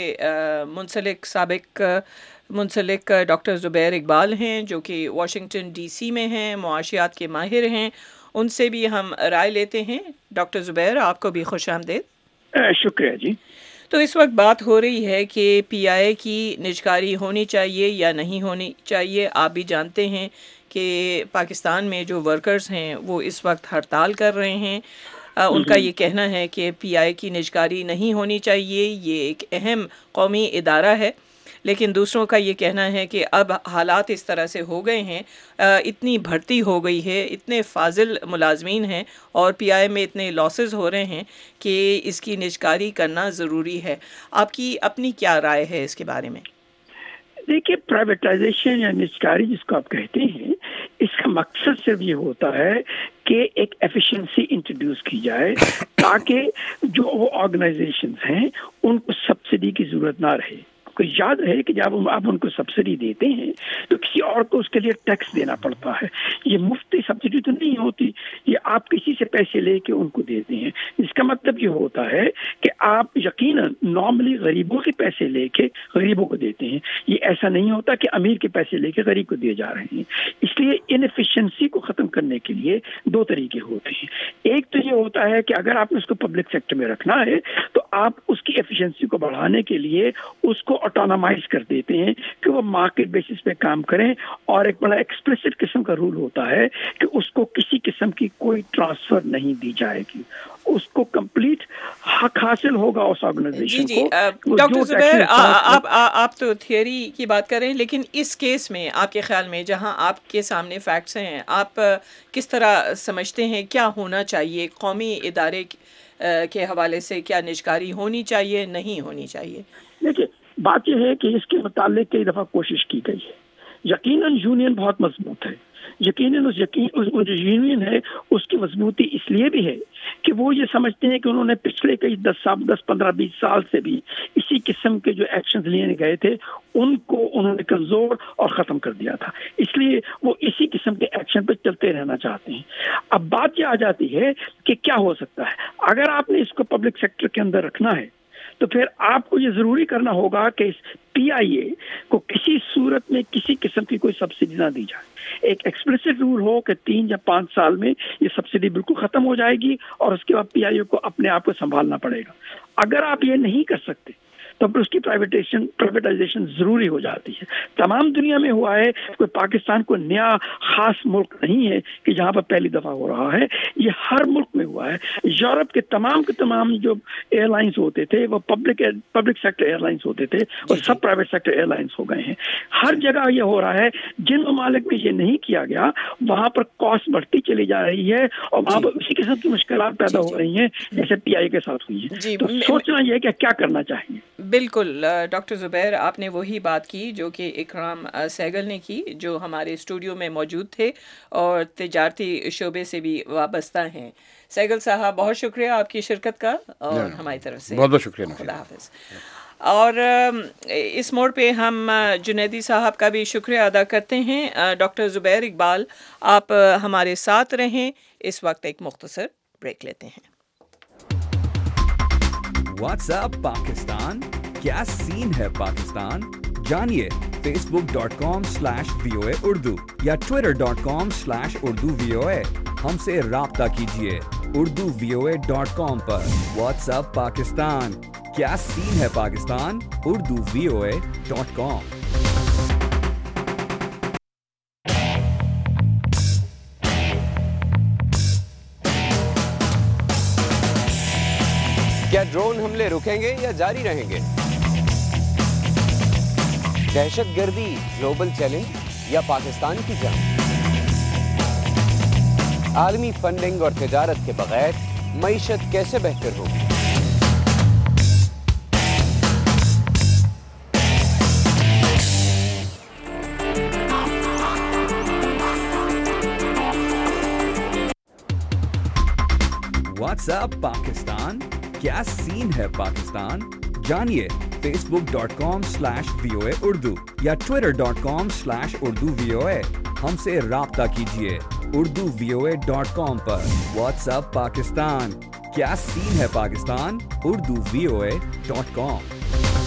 S3: سابق منسلک ڈاکٹر زبیر اقبال ہیں جو کہ واشنگٹن ڈی سی میں ہیں, معاشیات کے ماہر ہیں. ان سے بھی ہم رائے لیتے ہیں. ڈاکٹر زبیر, آپ کو بھی خوش آمدید.
S17: شکریہ جی.
S3: تو اس وقت بات ہو رہی ہے کہ پی آئی اے کی نجکاری ہونی چاہیے یا نہیں ہونی چاہیے. آپ بھی جانتے ہیں کہ پاکستان میں جو ورکرز ہیں وہ اس وقت ہڑتال کر رہے ہیں. ان کا یہ کہنا ہے کہ پی آئی اے کی نجکاری نہیں ہونی چاہیے, یہ ایک اہم قومی ادارہ ہے. لیکن دوسروں کا یہ کہنا ہے کہ اب حالات اس طرح سے ہو گئے ہیں, اتنی بھرتی ہو گئی ہے, اتنے فاضل ملازمین ہیں اور پی آئی اے میں اتنے لاسز ہو رہے ہیں کہ اس کی نجکاری کرنا ضروری ہے. آپ کی اپنی کیا رائے ہے اس کے بارے میں؟
S17: دیکھیے, پرائیویٹائزیشن یا نجکاری جس کو آپ کہتے ہیں, اس کا مقصد صرف یہ ہوتا ہے کہ ایک ایفیشنسی انٹروڈیوس کی جائے تاکہ جو وہ آرگنائزیشنز ہیں ان کو سبسڈی کی ضرورت نہ رہے. کو یاد رہے کہ جب آپ ان کو سبسڈی دیتے ہیں تو کسی اور کو اس کے لیے ٹیکس دینا پڑتا ہے. یہ مفتی سبسڈی تو نہیں ہوتی, یہ آپ کسی سے پیسے لے کے ان کو دیتے ہیں. اس کا مطلب یہ ہوتا ہے کہ آپ یقیناً نارملی غریبوں کے پیسے لے کے غریبوں کو دیتے ہیں. یہ ایسا نہیں ہوتا کہ امیر کے پیسے لے کے غریب کو دیے جا رہے ہیں. اس لیے انفیشنسی کو ختم کرنے کے لیے 2 طریقے ہوتے ہیں. ایک تو یہ ہوتا ہے کہ اگر آپ نے اس کو پبلک سیکٹر میں رکھنا ہے تو آپ اس کی ایفیشنسی کو بڑھانے کے لیے اس کو ऑटोनोमाइज कर देते हैं कि वो मार्केट बेसिस पे काम करें, और एक बड़ा एक्सप्लिसिट किस्म का रूल होता है कि उसको किसी किस्म की कोई ट्रांसफर नहीं दी जाएगी, उसको कंप्लीट हक हासिल होगा उस ऑर्गेनाइजेशन को।
S3: डॉक्टर जुबैर, आप तो थियरी की बात कर रहे हैं, लेकिन इस केस में आपके ख्याल में जहां आपके सामने फैक्ट्स हैं, आप किस तरह समझते हैं क्या होना चाहिए? कौमी इदारे के हवाले से क्या निजकारी होनी चाहिए, नहीं होनी चाहिए?
S17: देखिए, बात यह है कि इसके मुतालिक कई दफ़ा कोशिश की गई है। यकीनन यूनियन बहुत मजबूत है, यकीनन उस जो यूनियन है उसकी मजबूती इसलिए भी है कि वो ये समझते हैं कि उन्होंने पिछले कई 10-15-20 साल से भी इसी किस्म के जो एक्शन लिए गए थे उनको उन्होंने कमज़ोर और ख़त्म कर दिया था, इसलिए वो इसी किस्म के एक्शन पे चलते रहना चाहते हैं। अब बात यह आ जाती है कि क्या हो सकता है अगर आपने इसको पब्लिक सेक्टर के अंदर रखना है, तो फिर आपको ये ज़रूरी करना होगा कि इस PIA को किसी सूरत में किसी किस्म की कोई सब्सिडी ना दी जाए। एक एक्सप्लिसिट रूल हो कि 3 या 5 साल में ये सब्सिडी बिल्कुल ख़त्म हो जाएगी और उसके बाद PIA को अपने आप को संभालना पड़ेगा। अगर आप ये नहीं कर सकते तो फिर उसकी प्राइवेटाइजेशन ज़रूरी हो जाती है। तमाम दुनिया में हुआ है, कोई पाकिस्तान को नया ख़ास मुल्क नहीं है कि जहाँ पर पहली दफ़ा हो रहा है, ये हर मुल्क में हुआ है। यूरोप के तमाम जो एयरलाइंस होते थे वो पब्लिक सेक्टर एयरलाइंस होते थे और सब प्राइवेट सेक्टर एयरलाइंस हो गए हैं। हर जगह ये हो रहा है। जिन ममालिक में ये नहीं किया गया वहाँ पर कॉस्ट बढ़ती चली जा रही है और वहाँ पर उसी किस्म की मुश्किलात पैदा हो रही हैं जैसे PIA के साथ हुई है। तो सोचना ये है कि क्या करना चाहिए।
S3: बिल्कुल डॉक्टर जुबैर, आपने वही बात की जो कि इकराम सहगल ने की, जो हमारे स्टूडियो में मौजूद थे और तिजारती शोबे से भी वाबस्ता हैं। सहगल साहब, बहुत शुक्रिया आपकी शिरकत का और हमारी तरफ से
S5: बहुत बहुत शुक्रिया।
S3: खुदा हाफिज़। और इस मोड़ पे हम जुनैदी साहब का भी शुक्रिया अदा करते हैं। डॉक्टर जुबैर इकबाल, आप हमारे साथ रहें। इस वक्त एक मुख्तसर ब्रेक लेते हैं।
S18: व्हाट्सएप पाकिस्तान, क्या सीन है पाकिस्तान? जानिए facebook.com/VOA Urdu या twitter.com/Urdu VOA। हमसे राब्ता कीजिए urduvoa.com पर। व्हाट्सएप पाकिस्तान, क्या सीन है पाकिस्तान? urduvoa.com।
S8: क्या ड्रोन हमले रुकेंगे या जारी रहेंगे? दहशतगर्दी ग्लोबल चैलेंज या पाकिस्तान की जंग? आलमी फंडिंग और तिजारत के बगैर मईशत कैसे बेहतर होगी?
S18: व्हाट्सएप पाकिस्तान, क्या सीन है पाकिस्तान? जानिए facebook.com/VOA Urdu या twitter.com/Urdu VOA। हमसे राब्ता कीजिए urduvoa.com पर। व्हाट्सएप पाकिस्तान, क्या सीन है पाकिस्तान? urduvoa.com।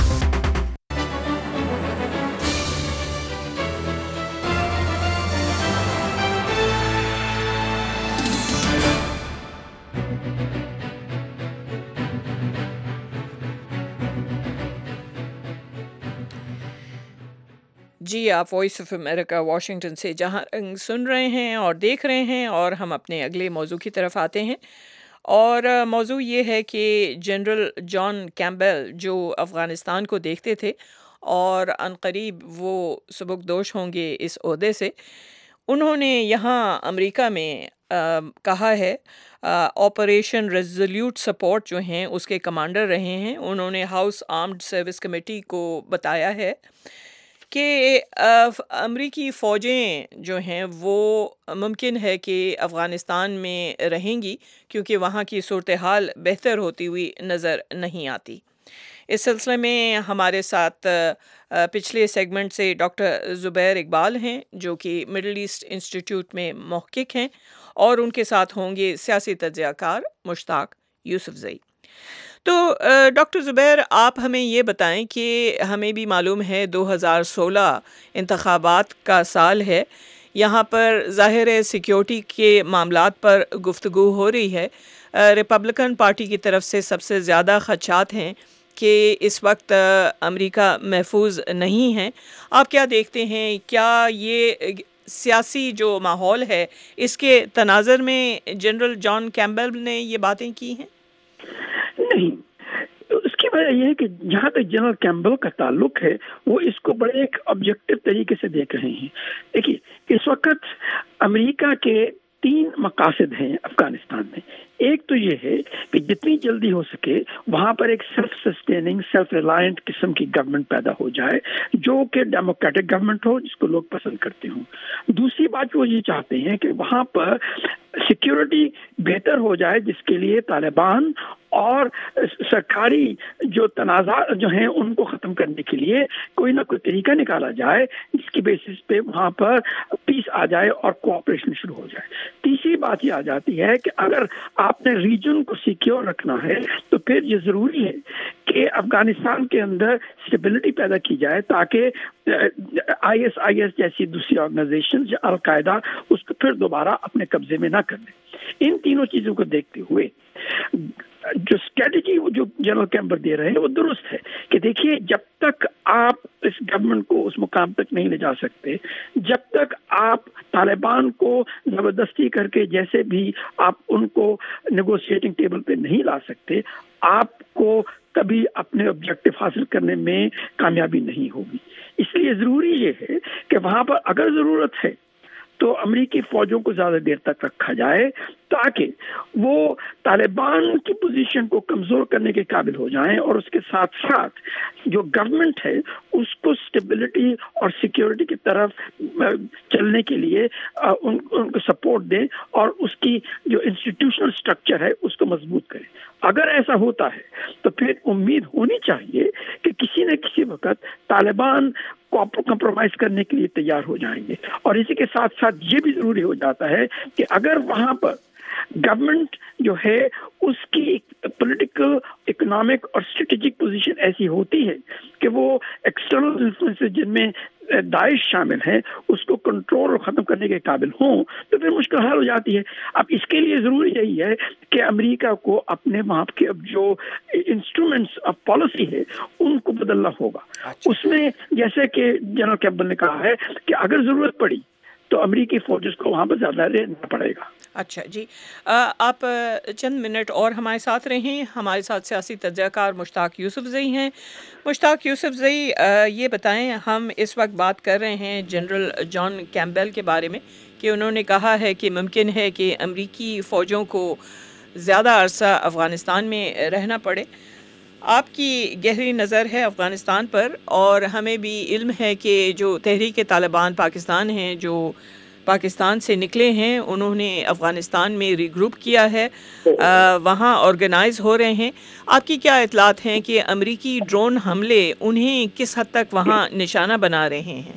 S3: जी, आप वॉइस ऑफ अमेरिका वाशिंगटन से जहां रंग सुन रहे हैं और देख रहे हैं, और हम अपने अगले मौजू की तरफ आते हैं। और मौजू ये है कि जनरल जॉन कैम्पबेल जो अफ़गानिस्तान को देखते थे और अनकरीब वो सबकदोश होंगे इस ओहदे से, उन्होंने यहाँ अमेरिका में कहा है, ऑपरेशन रेजोल्यूट सपोर्ट जो हैं उसके कमांडर रहे हैं। उन्होंने हाउस आर्म्ड सर्विस कमेटी को बताया है कि अमरीकी फ़ौजें जो हैं वो मुमकिन है कि अफ़गानिस्तान में रहेंगी क्योंकि वहाँ की सूरत हाल बेहतर होती हुई नज़र नहीं आती। इस सिलसिले में हमारे साथ पिछले सेगमेंट से डॉक्टर ज़ुबैर इकबाल हैं जो कि मिडल ईस्ट इंस्टीट्यूट में महक़िक़ हैं, और उनके साथ होंगे सियासी तज्ज़ियाकार मुश्ताक यूसुफ़ज़ई। तो डॉक्टर ज़ुबैर, आप हमें ये बताएं कि हमें भी मालूम है 2016 इंतख़ाबात का साल है, यहाँ पर ज़ाहिर है सिक्योरिटी के मामलात पर गुफ्तगू हो रही है। रिपब्लिकन पार्टी की तरफ से सबसे ज़्यादा ख़दशात हैं کہ اس وقت امریکہ محفوظ نہیں ہے. آپ کیا دیکھتے ہیں؟ کیا یہ سیاسی جو ماحول ہے اس کے تناظر میں جنرل جان کیمبل نے یہ باتیں کی ہیں؟
S17: نہیں، اس کی وجہ یہ ہے کہ جہاں تک جنرل کیمبل کا تعلق ہے وہ اس کو بڑے ایک آبجیکٹو طریقے سے دیکھ رہے ہیں. دیکھیے، اس وقت امریکہ کے 3 مقاصد ہیں افغانستان میں. ایک تو یہ ہے کہ جتنی جلدی ہو سکے وہاں پر ایک سیلف سسٹیننگ، سیلف ریلائنٹ قسم کی گورنمنٹ پیدا ہو جائے جو کہ ڈیموکریٹک گورنمنٹ ہو، جس کو لوگ پسند کرتے ہوں. دوسری بات وہ یہ چاہتے ہیں کہ وہاں پر سیکیورٹی بہتر ہو جائے، جس کے لیے طالبان اور سرکاری جو تنازع جو ہیں ان کو ختم کرنے کے لیے کوئی نہ کوئی طریقہ نکالا جائے جس کی بیسس پہ وہاں پر پیس آ جائے اور کوآپریشن شروع ہو جائے. تیسری بات یہ آ جاتی ہے کہ اگر آپ نے ریجن کو سیکیور رکھنا ہے تو پھر یہ ضروری ہے کہ افغانستان کے اندر اسٹیبلٹی پیدا کی جائے تاکہ ISIS جیسی دوسری آرگنائزیشن یا القاعدہ اس کو پھر دوبارہ اپنے قبضے میں نہ کر لیں. ان تینوں چیزوں کو دیکھتے ہوئے جو اسٹریٹجی جو جنرل کیمبل دے رہے ہیں وہ درست ہے کہ دیکھیے، جب تک آپ اس گورنمنٹ کو اس مقام تک نہیں لے جا سکتے، جب تک آپ طالبان کو زبردستی کر کے جیسے بھی آپ ان کو نیگوشیٹنگ ٹیبل پہ نہیں لا سکتے، آپ کو کبھی اپنے آبجیکٹو حاصل کرنے میں کامیابی نہیں ہوگی. اس لیے ضروری یہ ہے کہ وہاں پر اگر ضرورت ہے تو امریکی فوجوں کو زیادہ دیر تک رکھا جائے تاکہ وہ طالبان کی پوزیشن کو کمزور کرنے کے قابل ہو جائیں، اور اس کے ساتھ ساتھ جو گورنمنٹ ہے اس کو اسٹیبلٹی اور سیکیورٹی کی طرف چلنے کے لیے ان کو سپورٹ دیں اور اس کی جو انسٹیٹیوشنل اسٹرکچر ہے اس کو مضبوط کریں. اگر ایسا ہوتا ہے تو پھر امید ہونی چاہیے کہ کسی نہ کسی وقت طالبان کمپرومائز کرنے کے لیے تیار ہو جائیں گے. اور اسی کے ساتھ ساتھ یہ بھی ضروری ہو جاتا ہے کہ اگر وہاں پر گورنمنٹ جو ہے اس کی پولیٹیکل، اکنامک اور اسٹریٹجک پوزیشن ایسی ہوتی ہے کہ وہ ایکسٹرنل انفلوئنس جن میں داعش شامل ہے اس کو کنٹرول اور ختم کرنے کے قابل ہوں تو پھر مشکل حل ہو جاتی ہے. اب اس کے لیے ضروری یہی ہے کہ امریکہ کو اپنے وہاں کے اب جو انسٹرومنٹس آف پالیسی ہے ان کو بدلنا ہوگا. اس میں جیسے کہ جنرل کیمبل نے کہا ہے کہ اگر ضرورت پڑی تو امریکی فوجز کو وہاں پر زیادہ رہنا پڑے گا.
S3: اچھا جی، آپ چند منٹ اور ہمارے ساتھ رہیں. ہمارے ساتھ سیاسی تجزیہ کار مشتاق یوسفزئی ہیں. مشتاق یوسفزئی، یہ بتائیں، ہم اس وقت بات کر رہے ہیں جنرل جان کیمبل کے بارے میں کہ انہوں نے کہا ہے کہ ممکن ہے کہ امریکی فوجوں کو زیادہ عرصہ افغانستان میں رہنا پڑے. آپ کی گہری نظر ہے افغانستان پر، اور ہمیں بھی علم ہے کہ جو تحریک طالبان پاکستان ہیں جو پاکستان سے نکلے ہیں انہوں نے افغانستان میں ری گروپ کیا ہے، وہاں آرگنائز ہو رہے ہیں. آپ کی کیا اطلاعات ہیں کہ امریکی ڈرون حملے انہیں کس حد تک وہاں نشانہ بنا رہے ہیں؟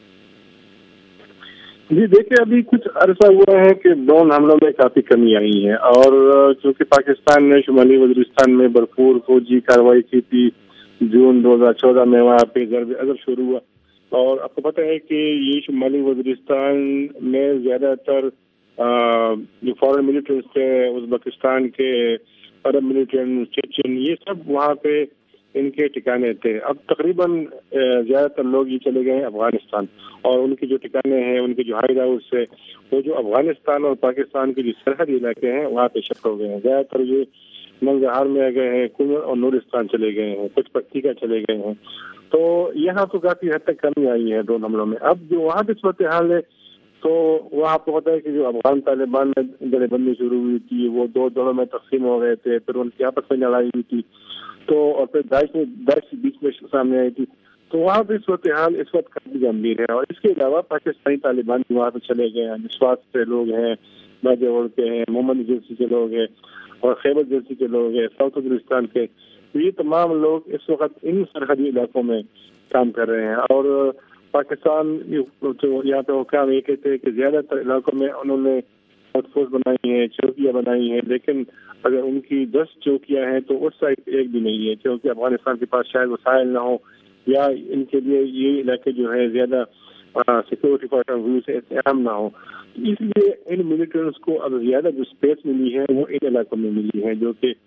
S19: جی دیکھیں، ابھی کچھ عرصہ ہوا ہے کہ ڈرون حملوں میں کافی کمی آئی ہے، اور چونکہ پاکستان نے شمالی وزیرستان میں بھرپور فوجی کارروائی کی تھی جون 2014 میں، وہاں پہ ضرب عضب شروع ہوا. اور آپ کو پتہ ہے کہ یہ شمالی وزیرستان میں زیادہ تر جو فارن ملیٹنٹس تھے، ازبکستان کے، عرب ملیٹنٹ، چیچن، یہ سب وہاں پہ ان کے ٹھکانے تھے. اب تقریباً زیادہ تر لوگ یہ چلے گئے ہیں افغانستان، اور ان کے جو ٹھکانے ہیں، ان کے جو ہائیڈ ہاؤس ہے، وہ جو افغانستان اور پاکستان کے جو سرحدی علاقے ہیں وہاں پہ شفٹ ہو گئے ہیں. زیادہ تر یہ ننگرہار میں آ گئے ہیں، کنر اور نورستان چلے گئے ہیں، کچھ پٹی کا چلے گئے ہیں. تو یہاں تو کافی حد تک کمی آئی ہے ڈرون حملوں میں. اب جو وہاں کی صورتحال ہے تو وہ آپ کو پتا ہے کہ جو افغان طالبان میں گڑے بندی شروع ہوئی تھی، وہ 2 دڑوں میں تقسیم ہو گئے تھے، پھر ان کی آپس میں لڑائی ہوئی تھی، تو اور پھر داعش بیچ میں سامنے آئی تھی. تو وہاں پہ صورتحال اس وقت کافی گمبھیر ہے. اور اس کے علاوہ پاکستانی طالبان بھی وہاں پہ چلے گئے ہیں، نسوات سے لوگ ہیں، باجوڑ کے ہیں، محمد جنسی کے لوگ ہیں، اور خیبر جنسی کے لوگ ہیں، ساؤتھ وزیرستان کے. یہ تمام لوگ اس وقت ان سرحدی علاقوں میں کام کر رہے ہیں. اور پاکستان یہاں پہ حکام یہ کہتے ہیں کہ زیادہ تر علاقوں میں انہوں نے فورس بنائی ہیں، چوکیاں بنائی ہیں، لیکن اگر ان کی 10 چوکیاں ہیں تو اس سائڈ ایک بھی نہیں ہے، کیونکہ افغانستان کے پاس شاید وسائل نہ ہو، یا ان کے لیے یہ علاقے جو ہے زیادہ سیکورٹی پوائنٹ آف ویو سے اہم نہ ہو. اس لیے ان ملیٹنٹس کو اب زیادہ جو اسپیس ملی ہے وہ ان علاقوں میں ملی ہے، جو کہ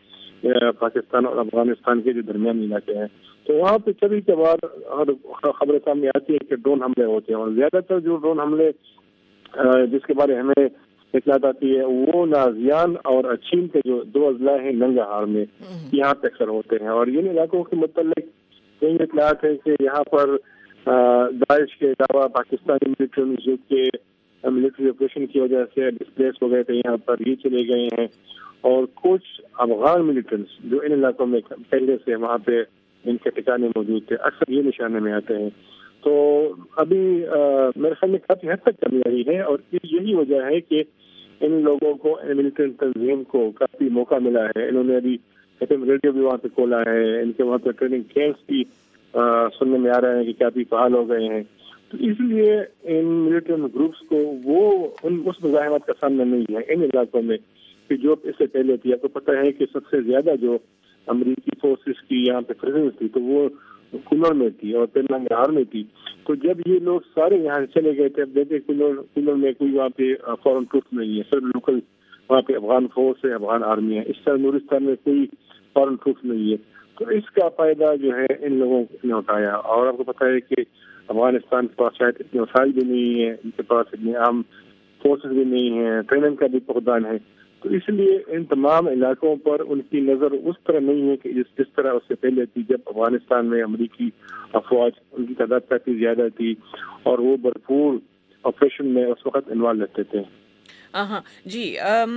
S19: پاکستان اور افغانستان کے جو درمیانی علاقے ہیں، تو وہاں پہ کبھی کبھار خبریں سامنے آتی ہیں کہ ڈرون حملے ہوتے ہیں، اور زیادہ تر جو ڈرون حملے جس کے بارے ہمیں اطلاعات آتی ہے وہ نازیان اور اچین کے جو 2 اضلاع ہیں ننگرہار میں، یہاں پہ اکثر ہوتے ہیں. اور ان علاقوں کے متعلق کئی اطلاعات ہے کہ یہاں پر داعش کے علاوہ پاکستانی ملٹریز جو کہ ملٹری آپریشن کی وجہ سے ڈسپلیس ہو گئے تھے یہاں پر، یہ چلے گئے ہیں، اور کچھ افغان ملٹریز جو ان علاقوں میں پہلے سے وہاں پہ ان کے ٹھکانے موجود تھے، اکثر یہ نشانے میں آتے ہیں. تو ابھی میرے خیال میں کافی حد تک کمی آئی ہے، اور یہی وجہ ہے کہ ان لوگوں کو ملٹری تنظیم کو کافی موقع ملا ہے. انہوں نے ابھی ریڈیو بھی وہاں پہ کھولا ہے، ان کے وہاں پہ ٹریننگ کیمپس بھی سننے میں آ رہے ہیں کہ کافی فعال ہو گئے ہیں. تو اس لیے ان ملٹری گروپس کو وہ اس مزاحمت کا سامنا نہیں ہے ان علاقوں میں کہ جو اس سے پہلے تھی. آپ کو پتہ ہے کہ سب سے زیادہ جو امریکی فورسز کی یہاں پہ پریزنس تھی تو وہ کولر میں تھی اور پھر ننگرہار میں تھی. تو جب یہ لوگ سارے یہاں سے چلے گئے تھے، اب دیکھیں کولر میں کوئی وہاں پہ فورن ٹروپ نہیں ہے، صرف لوکل وہاں پہ افغان فورس ہے، افغان آرمی ہے. اس طرح نورستان میں کوئی فورن ٹروپ نہیں ہے. تو اس کا فائدہ جو ہے ان لوگوں نے اٹھایا. اور آپ کو پتہ ہے کہ افغانستان کے پاس شاید اتنے وسائل بھی نہیں ہیں، ان کے پاس اتنے عام فورسز بھی نہیں ہیں، ٹریننگ کا بھی فقدان ہے. تو اس لیے ان تمام علاقوں پر ان کی نظر اس طرح نہیں ہے کہ جس طرح اس سے پہلے تھی، جب افغانستان میں امریکی افواج ان کی تعداد کافی زیادہ تھی اور وہ بھرپور آپریشن میں اس وقت انوالو رہتے تھے.
S3: ہاں جی،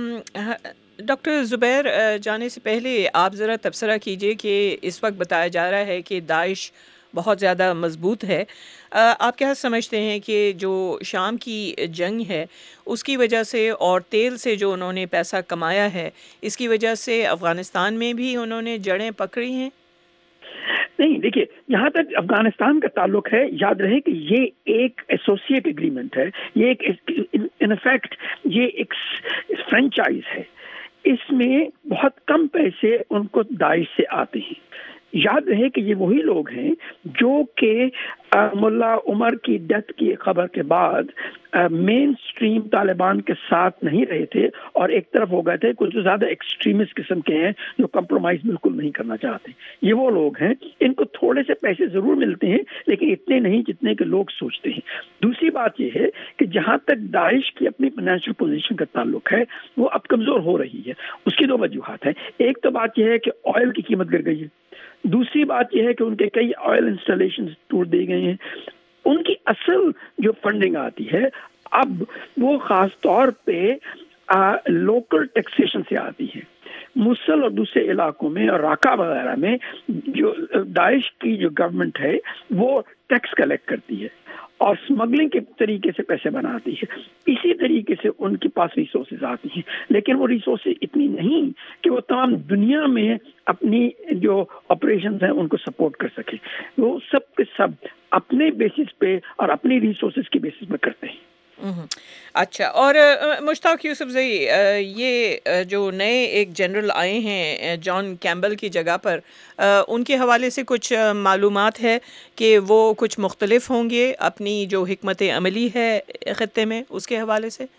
S3: ڈاکٹر زبیر جانے سے پہلے آپ ذرا تبصرہ کیجئے کہ اس وقت بتایا جا رہا ہے کہ داعش بہت زیادہ مضبوط ہے. آپ کیا سمجھتے ہیں کہ جو شام کی جنگ ہے اس کی وجہ سے اور تیل سے جو انہوں نے پیسہ کمایا ہے اس کی وجہ سے افغانستان میں بھی انہوں نے جڑیں پکڑی ہیں؟
S17: نہیں، دیکھیے جہاں تک افغانستان کا تعلق ہے، یاد رہے کہ یہ ایک ایسوسیٹ ایگریمنٹ ہے، یہ ایک ان افیکٹ یہ ایک فرینچائز ہے. اس میں بہت کم پیسے ان کو داعش سے آتے ہیں. یاد رہے کہ یہ وہی لوگ ہیں جو کہ ملا عمر کی ڈیتھ کی خبر کے بعد مین سٹریم طالبان کے ساتھ نہیں رہے تھے اور ایک طرف ہو گئے تھے. کچھ جو زیادہ ایکسٹریمسٹ قسم کے ہیں جو کمپرومائز بالکل نہیں کرنا چاہتے. یہ وہ لوگ ہیں، ان کو تھوڑے سے پیسے ضرور ملتے ہیں لیکن اتنے نہیں جتنے کہ لوگ سوچتے ہیں. دوسری بات یہ ہے کہ جہاں تک داعش کی اپنی فائنینشیل پوزیشن کا تعلق ہے وہ اب کمزور ہو رہی ہے. اس کی 2 وجوہات ہیں. ایک تو بات یہ ہے کہ آئل کی قیمت گر گئی ہے. دوسری بات یہ ہے کہ ان کے کئی آئل انسٹالیشن توڑ دی گئی ہیں. ان کی اصل جو فنڈنگ آتی ہے اب وہ خاص طور پہ لوکل ٹیکسیشن سے آتی ہے. موصل اور دوسرے علاقوں میں اور راکا وغیرہ میں جو داعش کی جو گورنمنٹ ہے وہ ٹیکس کلیکٹ کرتی ہے اور اسمگلنگ کے طریقے سے پیسے بناتی ہے. اسی طریقے سے ان کے پاس ریسورسز آتی ہیں لیکن وہ ریسورسز اتنی نہیں کہ وہ تمام دنیا میں اپنی جو آپریشنز ہیں ان کو سپورٹ کر سکے. وہ سب کے سب اپنے بیسس پہ اور اپنی ریسورسز کے بیسس پہ کرتے ہیں.
S3: اچھا، اور مشتاق یوسف زئی، یہ جو نئے ایک جنرل آئے ہیں جان کیمبل کی جگہ پر، ان کے حوالے سے کچھ معلومات ہے کہ وہ کچھ مختلف ہوں گے اپنی جو حکمت عملی ہے خطے میں، اس کے حوالے سے؟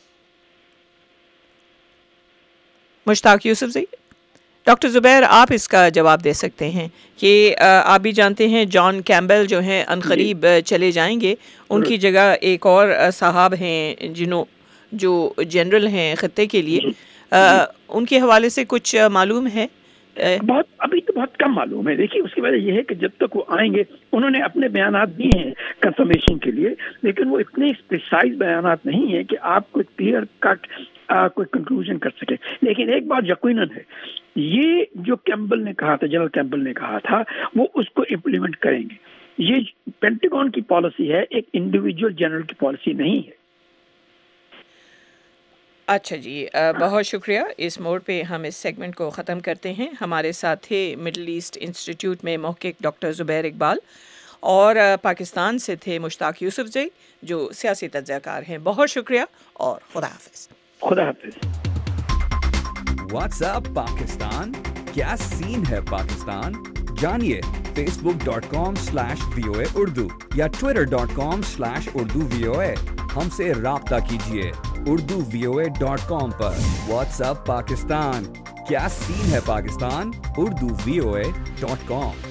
S3: مشتاق یوسف زئی، ڈاکٹر زبیر آپ اس کا جواب دے سکتے ہیں کہ آپ بھی جانتے ہیں جان کیمبل جو ہیں عنقریب چلے جائیں گے. ان کی جگہ ایک اور صاحب ہیں جو جنرل ہیں خطے کے لیے، ان کے حوالے سے کچھ معلوم ہے؟
S17: ابھی تو بہت کم معلوم ہے. دیکھیے اس کی وجہ یہ ہے کہ جب تک وہ آئیں گے انہوں نے اپنے بیانات دیے ہیں کنفرمیشن کے لیے لیکن وہ اتنے پریسائز بیانات نہیں ہیں کہ آپ کو کلیئر کٹ کوئی کنکلوژن کر سکے. لیکن ایک بات یقیناً ہے، یہ جو کیمبل نے کہا تھا، جنرل کیمبل نے کہا تھا، وہ اس کو امپلیمنٹ کریں گے. یہ پینٹاگون کی پالیسی ہے، ایک انڈیویجول جنرل کی پالیسی نہیں ہے.
S3: اچھا جی، بہت شکریہ. اس موڑ پہ ہم اس سیگمنٹ کو ختم کرتے ہیں. ہمارے ساتھ تھے مڈل ایسٹ انسٹیٹیوٹ میں محقق ڈاکٹر زبیر اقبال اور پاکستان سے تھے مشتاق یوسف زئی جو سیاسی تجزیہ کار ہیں. بہت شکریہ اور خدا حافظ.
S17: خدا حافظ.
S18: واٹس ایپ پاکستان، کیا سین ہے پاکستان؟ جانیے facebook.com/VOA Urdu یا twitter.com/Urdu VOA. ہم سے رابطہ کیجیے urduvoa.com پر. واٹس ایپ پاکستان، क्या सीन है पाकिस्तान, urduvoa.com।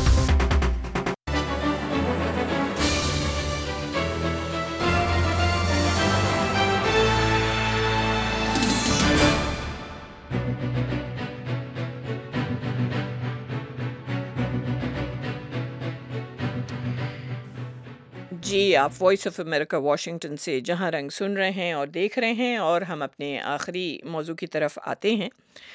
S3: जी, आप वॉइस ऑफ अमेरिका वाशिंगटन से जहां रंग सुन रहे हैं और देख रहे हैं, और हम अपने आखिरी मौजू की तरफ आते हैं।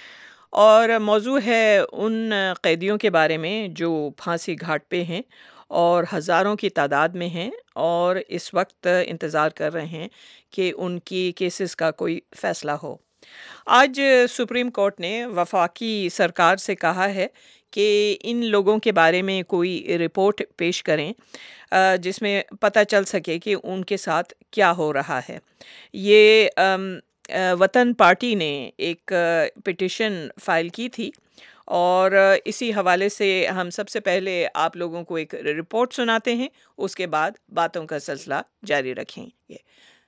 S3: और मौजू है उन कैदियों के बारे में जो फांसी घाट पे हैं और हज़ारों की तादाद में हैं और इस वक्त इंतज़ार कर रहे हैं कि उनकी केसेस का कोई फ़ैसला हो। आज सुप्रीम कोर्ट ने वफाकी सरकार से कहा है कि इन लोगों के बारे में कोई रिपोर्ट पेश करें जिसमें पता चल सके कि उनके साथ क्या हो रहा है। ये वतन पार्टी ने एक पिटिशन फाइल की थी और इसी हवाले से हम सबसे पहले आप लोगों को एक रिपोर्ट सुनाते हैं, उसके बाद बातों का सिलसिला जारी रखेंगे।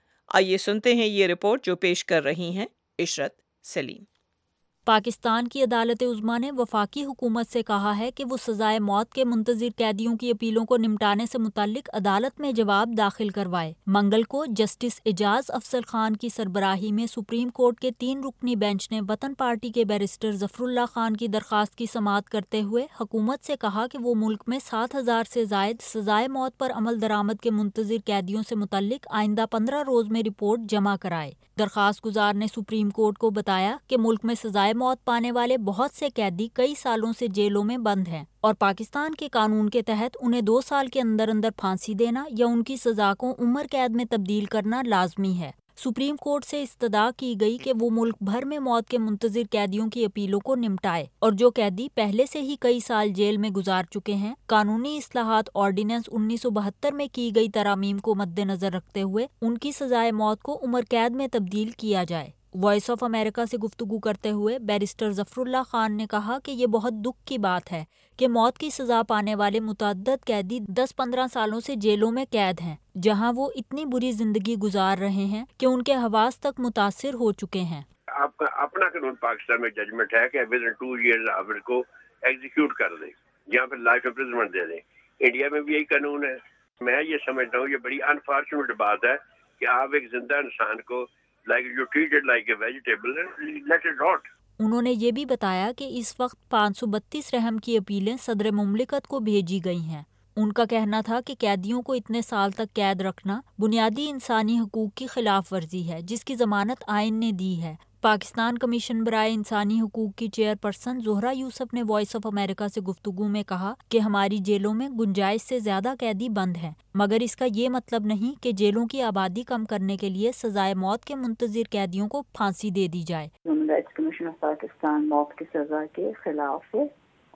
S3: आइए सुनते हैं ये रिपोर्ट जो पेश कर रही हैं इशरत सलीम।
S20: पाकिस्तान की अदालत उज़्मा ने वफाकी हुकूमत से कहा है कि वो सजाए मौत के मुंतज़िर कैदियों की अपीलों को निपटाने से मुताल्लिक अदालत में जवाब दाखिल करवाए। मंगल को जस्टिस एजाज अफजल खान की सरबराही में सुप्रीम कोर्ट के 3 रुकनी बेंच ने वतन पार्टी के बैरिस्टर जफरुल्लाह खान की दरख्वास्त की समाअत करते हुए हुकूमत से कहा कि वो मुल्क में 7,000 से जायद सजाए मौत पर अमल दरामद के मुंतज़िर कैदियों से मुताल्लिक आइंदा 15 रोज में रिपोर्ट जमा कराए। दरख्वास्त गुजार ने सुप्रीम कोर्ट को बताया कि मुल्क में सजाए मौत पाने वाले बहुत से कैदी कई सालों से जेलों में बंद हैं और पाकिस्तान के कानून के तहत उन्हें 2 साल के अंदर अंदर फांसी देना या उनकी सजा को उम्र कैद में तब्दील करना लाजमी है। सुप्रीम कोर्ट से इस्तदा की गई कि वो मुल्क भर में मौत के मुंतज़िर कैदियों की अपीलों को निपटाए और जो कैदी पहले से ही कई साल जेल में गुजार चुके हैं, कानूनी इस्लाहात ऑर्डिनेंस 1972 में की गई तरामीम को मद्देनजर रखते हुए उनकी सजाए मौत को उम्र कैद में तब्दील किया जाए। वॉइस ऑफ अमेरिका से गुफ्तगू करते हुए बैरिस्टर जफरुल्लाह खान ने कहा कि ये बहुत दुख की बात है कि मौत की सजा पाने वाले मुतअद्दिद कैदी 10-15 सालों से जेलों में कैद हैं, जहां वो इतनी बुरी जिंदगी गुजार रहे हैं कि उनके हवास तक मुतासिर हो चुके हैं।
S21: आपका अपना कानून पाकिस्तान में जजमेंट है कि विद इन 2 इयर्स आप इनको एग्जीक्यूट कर दें या फिर लाइफ इम्प्रिजनमेंट दे दें। इंडिया में भी यही कानून है। मैं ये समझता हूँ ये बड़ी अनफॉर्चुनेट बात है कि आप एक जिंदा इंसान को like you treat it like a vegetable and let it rot।
S20: उन्होंने ये भी बताया कि इस वक्त 532 रहम की अपीलें सदर मुमलिकत को भेजी गई हैं। उनका कहना था कि कैदियों को इतने साल तक कैद रखना बुनियादी इंसानी हकूक की खिलाफ वर्जी है जिसकी जमानत आइन ने दी है। पाकिस्तान कमीशन बराए इंसानी हकूक की चेयरपर्सन ज़ोहरा यूसुफ ने वॉइस ऑफ अमेरिका से गुफ्तगू में कहा कि हमारी जेलों में गुंजाइश से ज्यादा कैदी बंद हैं, मगर इसका ये मतलब नहीं कि जेलों की आबादी कम करने के लिए सजाए मौत के मुंतज़िर कैदियों को फांसी दे दी जाए।
S22: Human rights commission of Pakistan मौत की सजा के खिलाफ है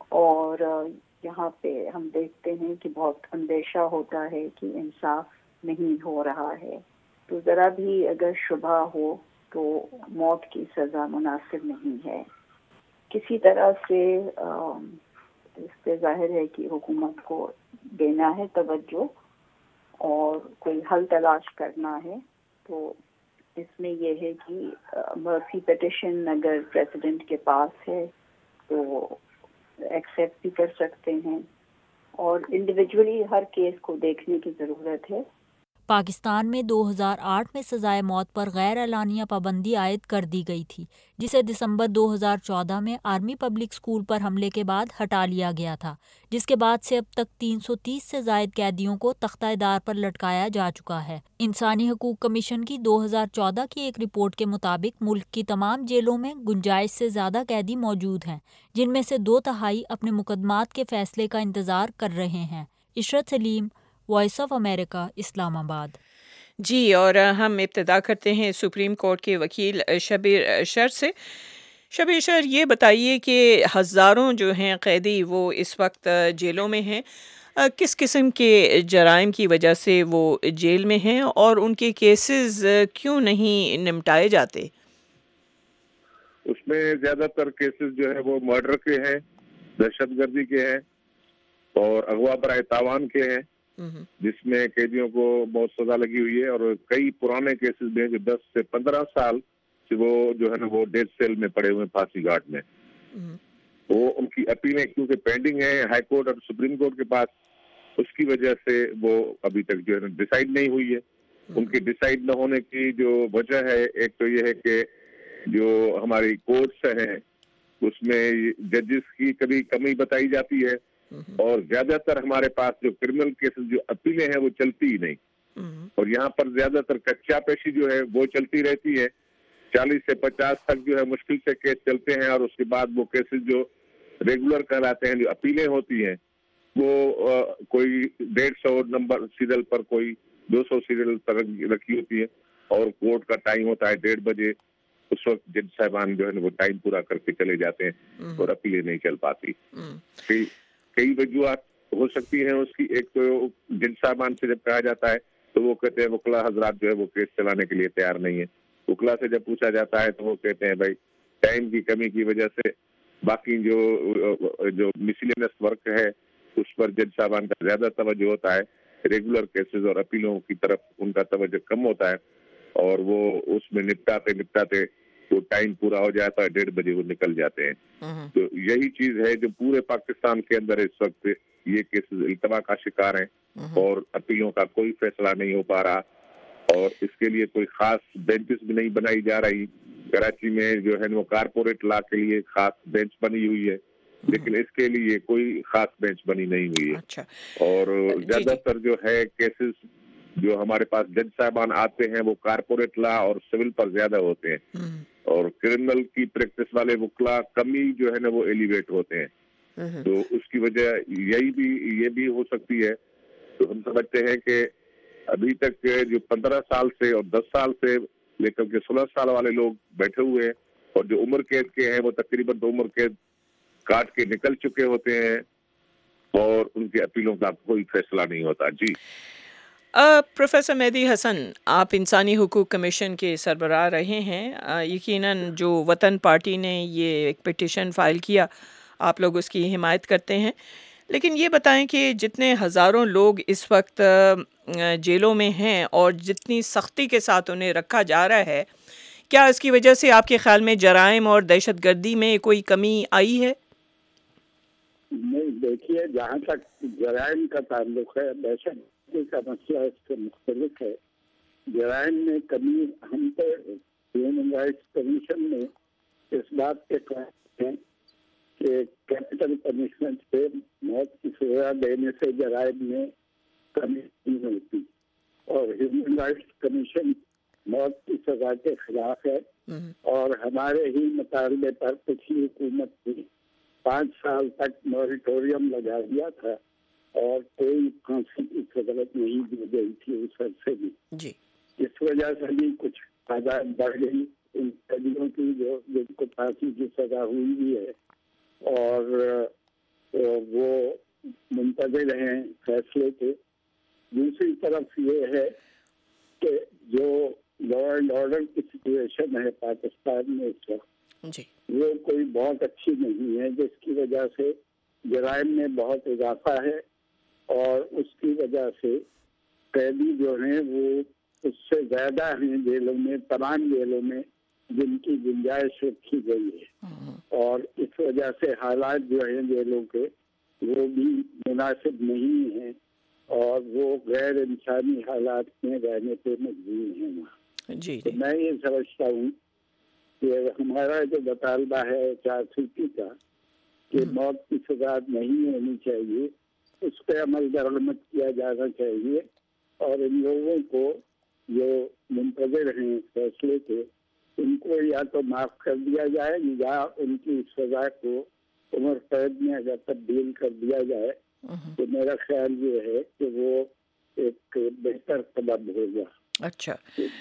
S22: और यहाँ पे हम देखते हैं कि बहुत अंदेशा होता है कि इंसाफ नहीं हो रहा है। तो ज़रा भी अगर शुबा हो तो मौत की सज़ा मुनासिब नहीं है। किसी तरह से इस पे जाहिर है कि हुकूमत को देना है तवज्जो और कोई हल तलाश करना है। तो इसमें यह है कि मर्सी पिटिशन अगर प्रेसिडेंट के पास है तो एक्सेप्ट भी कर सकते हैं और इंडिविजुअली हर केस को देखने की ज़रूरत है।
S20: पाकिस्तान में 2008 में सजाए मौत पर गैर एलानिया पाबंदी आयद कर दी गई थी, जिसे दिसंबर 2014 में आर्मी पब्लिक स्कूल पर हमले के बाद हटा लिया गया था, जिसके बाद से अब तक 330 से जायद कैदियों को तख्ता-ए-दार पर लटकाया जा चुका है। इंसानी हकूक कमीशन की 2014 की एक रिपोर्ट के मुताबिक मुल्क की तमाम जेलों में गुंजाइश से ज़्यादा कैदी मौजूद हैं, जिनमें से 2/3 अपने मुकदमात के फैसले का इंतज़ार कर रहे हैं। Ishrat Salim, voice of America, Islamabad.
S3: जी, और हम इब्तिदा करते हैं सुप्रीम कोर्ट के वकील शबीर शर से। शबीर शर, ये बताइए कि हज़ारों जो हैं कैदी वो इस वक्त जेलों में हैं, किस किस्म के जराइम की वजह से वो जेल में हैं और उनके केसेस क्यों नहीं निपटाए जाते?
S23: उसमें ज़्यादातर केसेस जो है वो मर्डर के हैं, दहशतगर्दी के हैं और अगवा बराए तावान के हैं, जिसमें कैदियों को बहुत सजा लगी हुई है और कई पुराने केसेस में जो 10 से 15 साल کہ وہ جو ہے نا وہ ڈیتھ سیل میں پڑے ہوئے پھانسی گھاٹ میں. وہ ان کی اپیلیں کیونکہ پینڈنگ ہیں ہائی کورٹ اور سپریم کورٹ کے پاس, اس کی وجہ سے وہ ابھی تک جو ہے نا ڈیسائیڈ نہیں ہوئی ہے. ان کے ڈیسائیڈ نہ ہونے کی جو وجہ ہے, ایک تو یہ ہے کہ جو ہماری کورٹس ہیں اس میں ججز کی کبھی کمی بتائی جاتی ہے, اور زیادہ تر ہمارے پاس جو کرمنل کیسز جو اپیلیں ہیں وہ چلتی ہی نہیں, اور یہاں پر زیادہ تر کچا پیشی جو ہے وہ چلتی رہتی ہے. 40 سے 50 تک جو ہے مشکل سے کیس چلتے ہیں, اور اس کے بعد وہ کیسز جو ریگولر کہلاتے ہیں, جو اپیلیں ہوتی ہیں, وہ کوئی 150 نمبر سیریل پر, کوئی 200 سیریل پر رکھی ہوتی ہے, اور کورٹ کا ٹائم ہوتا ہے 1:30 بجے. اس وقت جج صاحبان جو ہے وہ ٹائم پورا کر کے چلے جاتے ہیں اور اپیلیں نہیں چل پاتی. کئی وجوہات ہو سکتی ہیں اس کی. ایک تو جج صاحبان سے جب کہا جاتا ہے تو وہ کہتے ہیں وکلا حضرات جو ہے وہ کیس چلانے کے لیے تیار نہیں ہے. وکلا سے جب پوچھا جاتا ہے تو وہ کہتے ہیں بھائی ٹائم کی کمی کی وجہ سے باقی جو مسیلینس ورک ہے اس پر جج صاحبان کا زیادہ توجہ ہوتا ہے, ریگولر کیسز اور اپیلوں کی طرف ان کا توجہ کم ہوتا ہے, اور وہ اس میں نپٹاتے وہ ٹائم پورا ہو جاتا ہے, 1:30 بجے وہ نکل جاتے ہیں. تو یہی چیز ہے جو پورے پاکستان کے اندر اس وقت یہ کیسز التوا کا شکار ہیں, اور اپیلوں کا کوئی فیصلہ نہیں ہو پا رہا, اور اس کے لیے کوئی خاص بینچز بھی نہیں بنائی جا رہی. کراچی میں جو ہے وہ کارپوریٹ لا کے لیے خاص بینچ بنی ہوئی ہے, لیکن اس کے لیے کوئی خاص بینچ بنی نہیں ہوئی ہے. اور زیادہ تر جو ہے کیسز جو ہمارے پاس جج صاحبان آتے ہیں وہ کارپوریٹ لا اور سول پر زیادہ ہوتے ہیں, اور کرمنل کی پریکٹس والے وکلا کمی جو ہے نا وہ ایلیویٹ ہوتے ہیں. تو اس کی وجہ یہ بھی ہو سکتی ہے. تو ہم سمجھتے ہیں کہ ابھی تک جو 15 سال سے اور 10 سال سے لے کر کے 16 سال والے لوگ بیٹھے ہوئے ہیں, اور جو عمر قید کے ہیں وہ تقریباً 2 عمر قید کاٹ کے نکل چکے ہوتے ہیں, اور ان کے اپیلوں کا کوئی فیصلہ نہیں ہوتا. جی
S3: پروفیسر مہدی حسن, آپ انسانی حقوق کمیشن کے سربراہ رہے ہیں. یقیناً جو وطن پارٹی نے یہ ایک پٹیشن فائل کیا, آپ لوگ اس کی حمایت کرتے ہیں, لیکن یہ بتائیں کہ جتنے ہزاروں لوگ اس وقت جیلوں میں ہیں اور جتنی سختی کے ساتھ انہیں رکھا جا رہا ہے, کیا اس کی وجہ سے آپ کے خیال میں جرائم اور دہشت گردی میں کوئی کمی آئی ہے؟
S1: نہیں, دیکھیے جہاں تک جرائم کا تعلق ہے, دہشت گردی کا مسئلہ اس سے مختلف ہے. جرائم میں کمی ہم تو ہیومن رائٹس کمیشن میں اس بات کے قائل ہیں کہ کیپٹل پنشمنٹ سے موت کی سزا دینے سے جرائم میں کمی نہیں ہوتی, اور ہیومن رائٹس کمیشن موت کی سزا کے خلاف ہے. اور ہمارے ہی مطالبے پر پچھلی حکومت نے 5 سال تک موریٹوریم لگا دیا تھا, اور کوئی پھانسی کی سزا نہیں دی گئی تھی اس عرصے میں. اس وجہ سے بھی کچھ تعداد بڑھ گئی ان قیدیوں کی جو جن کو پھانسی کی سزا ہوئی بھی ہے, اور وہ منتظر ہیں فیصلے کے. دوسری طرف یہ ہے کہ جو لا اینڈ آرڈر کی سچویشن ہے پاکستان میں اس وقت, وہ کوئی بہت اچھی نہیں ہے, جس کی وجہ سے جرائم میں بہت اضافہ ہے, اور اس کی وجہ سے قیدی جو ہیں وہ اس سے زیادہ ہیں جیلوں میں, تمام جیلوں میں جن کی گنجائش رکھی گئی ہے, اور اس وجہ سے حالات جو ہیں جیلوں کے وہ بھی مناسب نہیں ہیں, اور وہ غیر انسانی حالات میں رہنے پہ مجبور ہیں وہاں. تو میں یہ سمجھتا ہوں کہ ہمارا جو مطالبہ ہے 400 کا کہ موت کی سزا نہیں ہونی چاہیے, اس پہ عمل درآمد کیا جانا چاہیے, اور ان لوگوں کو جو منتظر ہیں فیصلے کے ان کو یا تو معاف کر دیا جائے یا ان کی سزا کو عمر قید میں اگر تبدیل کر دیا جائے تو میرا خیال یہ ہے کہ وہ ایک بہتر قدم ہوگا.
S3: اچھا,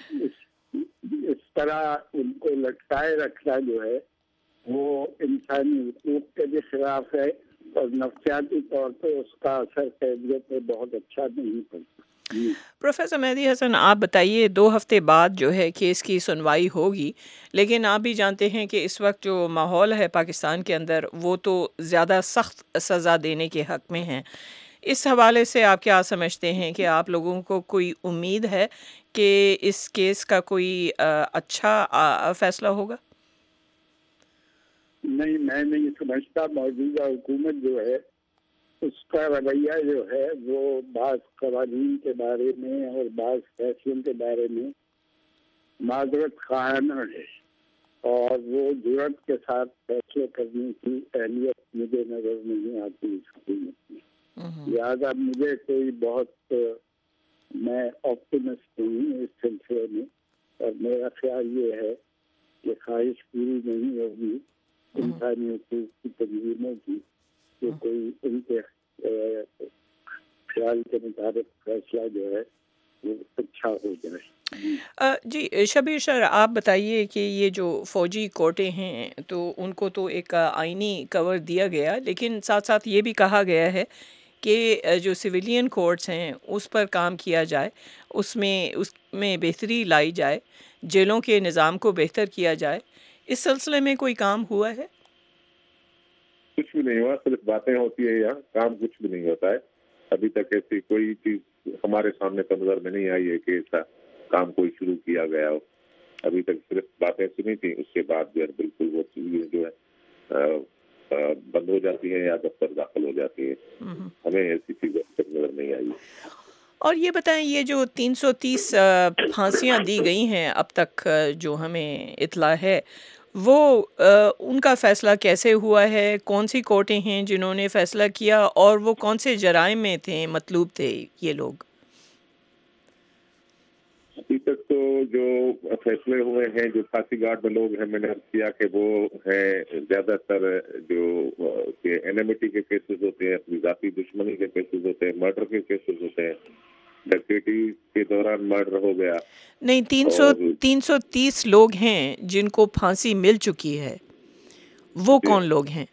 S1: اس طرح ان کو لٹکائے رکھنا جو ہے وہ انسانی حقوق کے بھی خلاف ہے, اور نفسیاتی طور پہ اس کا اثر قیدیت پہ بہت اچھا نہیں پڑتا.
S3: پروفیسر مہدی حسن, آپ بتائیے 2 ہفتے بعد جو ہے کیس کی سنوائی ہوگی, لیکن آپ بھی جانتے ہیں کہ اس وقت جو ماحول ہے پاکستان کے اندر وہ تو زیادہ سخت سزا دینے کے حق میں ہیں. اس حوالے سے آپ کیا سمجھتے ہیں کہ آپ لوگوں کو کوئی امید ہے کہ اس کیس کا کوئی اچھا فیصلہ ہوگا؟
S1: نہیں، میں نہیں سمجھتا. موجودہ حکومت جو ہے اس کا رویہ جو ہے وہ بعض قوانین کے بارے میں اور بعض فیصلوں کے بارے میں معذرت خواہانہ ہے، اور وہ جرأت کے ساتھ فیصلے کرنے کی اہلیت مجھے نظر نہیں آتی اس حکومت میں. لہٰذا مجھے کوئی بہت میں آپٹیمسٹ نہیں اس سلسلے میں، اور میرا خیال یہ ہے کہ خواہش پوری نہیں ہوگی انسانی حقوق کی تنظیموں کی کہ کوئی ان کے خیال کے مطابق فیصلہ جو ہے وہ اچھا ہو جائے.
S3: جی شبیر سر، آپ بتائیے کہ یہ جو فوجی کورٹیں ہیں تو ان کو تو ایک آئینی کور دیا گیا، لیکن ساتھ ساتھ یہ بھی کہا گیا ہے کہ جو سویلین کورٹس ہیں اس پر کام کیا جائے، اس میں بہتری لائی جائے، جیلوں کے نظام کو بہتر کیا جائے. اس سلسلے میں کوئی کام ہوا ہے؟
S23: کچھ بھی نہیں ہوا، صرف باتیں ہوتی ہے، یہاں کام کچھ بھی نہیں ہوتا ہے. ابھی تک ایسی کوئی چیز ہمارے سامنے تو نظر میں نہیں آئی ہے کہ ایسا کام کوئی شروع کیا گیا ہو. ابھی تک صرف باتیں سنی تھیں، اس کے بعد جو ہے بالکل وہ چیزیں جو ہے بند ہو جاتی ہیں یا دفتر داخل ہو جاتی ہیں. ہمیں ایسی چیزیں نظر نہیں آئی.
S3: اور یہ بتائیں، یہ جو 330 پھانسیاں دی گئی ہیں اب تک جو ہمیں اطلاع ہے، وہ ان کا فیصلہ کیسے ہوا ہے؟ کون سی کورٹیں ہیں جنہوں نے فیصلہ کیا، اور وہ کون سے جرائم میں تھے، مطلوب تھے یہ لوگ؟
S23: ابھی تک تو جو فیصلے ہوئے ہیں، جو پھانسی گھاٹ میں لوگ ہیں، میں نے عرض کیا کہ وہ ہیں زیادہ تر جو اینیمٹی کے کیسز ہوتے ہیں، اپنی ذاتی دشمنی کے کیسز ہوتے ہیں، مرڈر کے کیسز ہوتے ہیں. ڈکیٹی کے دوران مرڈر ہو گیا.
S3: نہیں، 330 لوگ ہیں جن کو پھانسی مل چکی ہے. وہ کون لوگ ہیں؟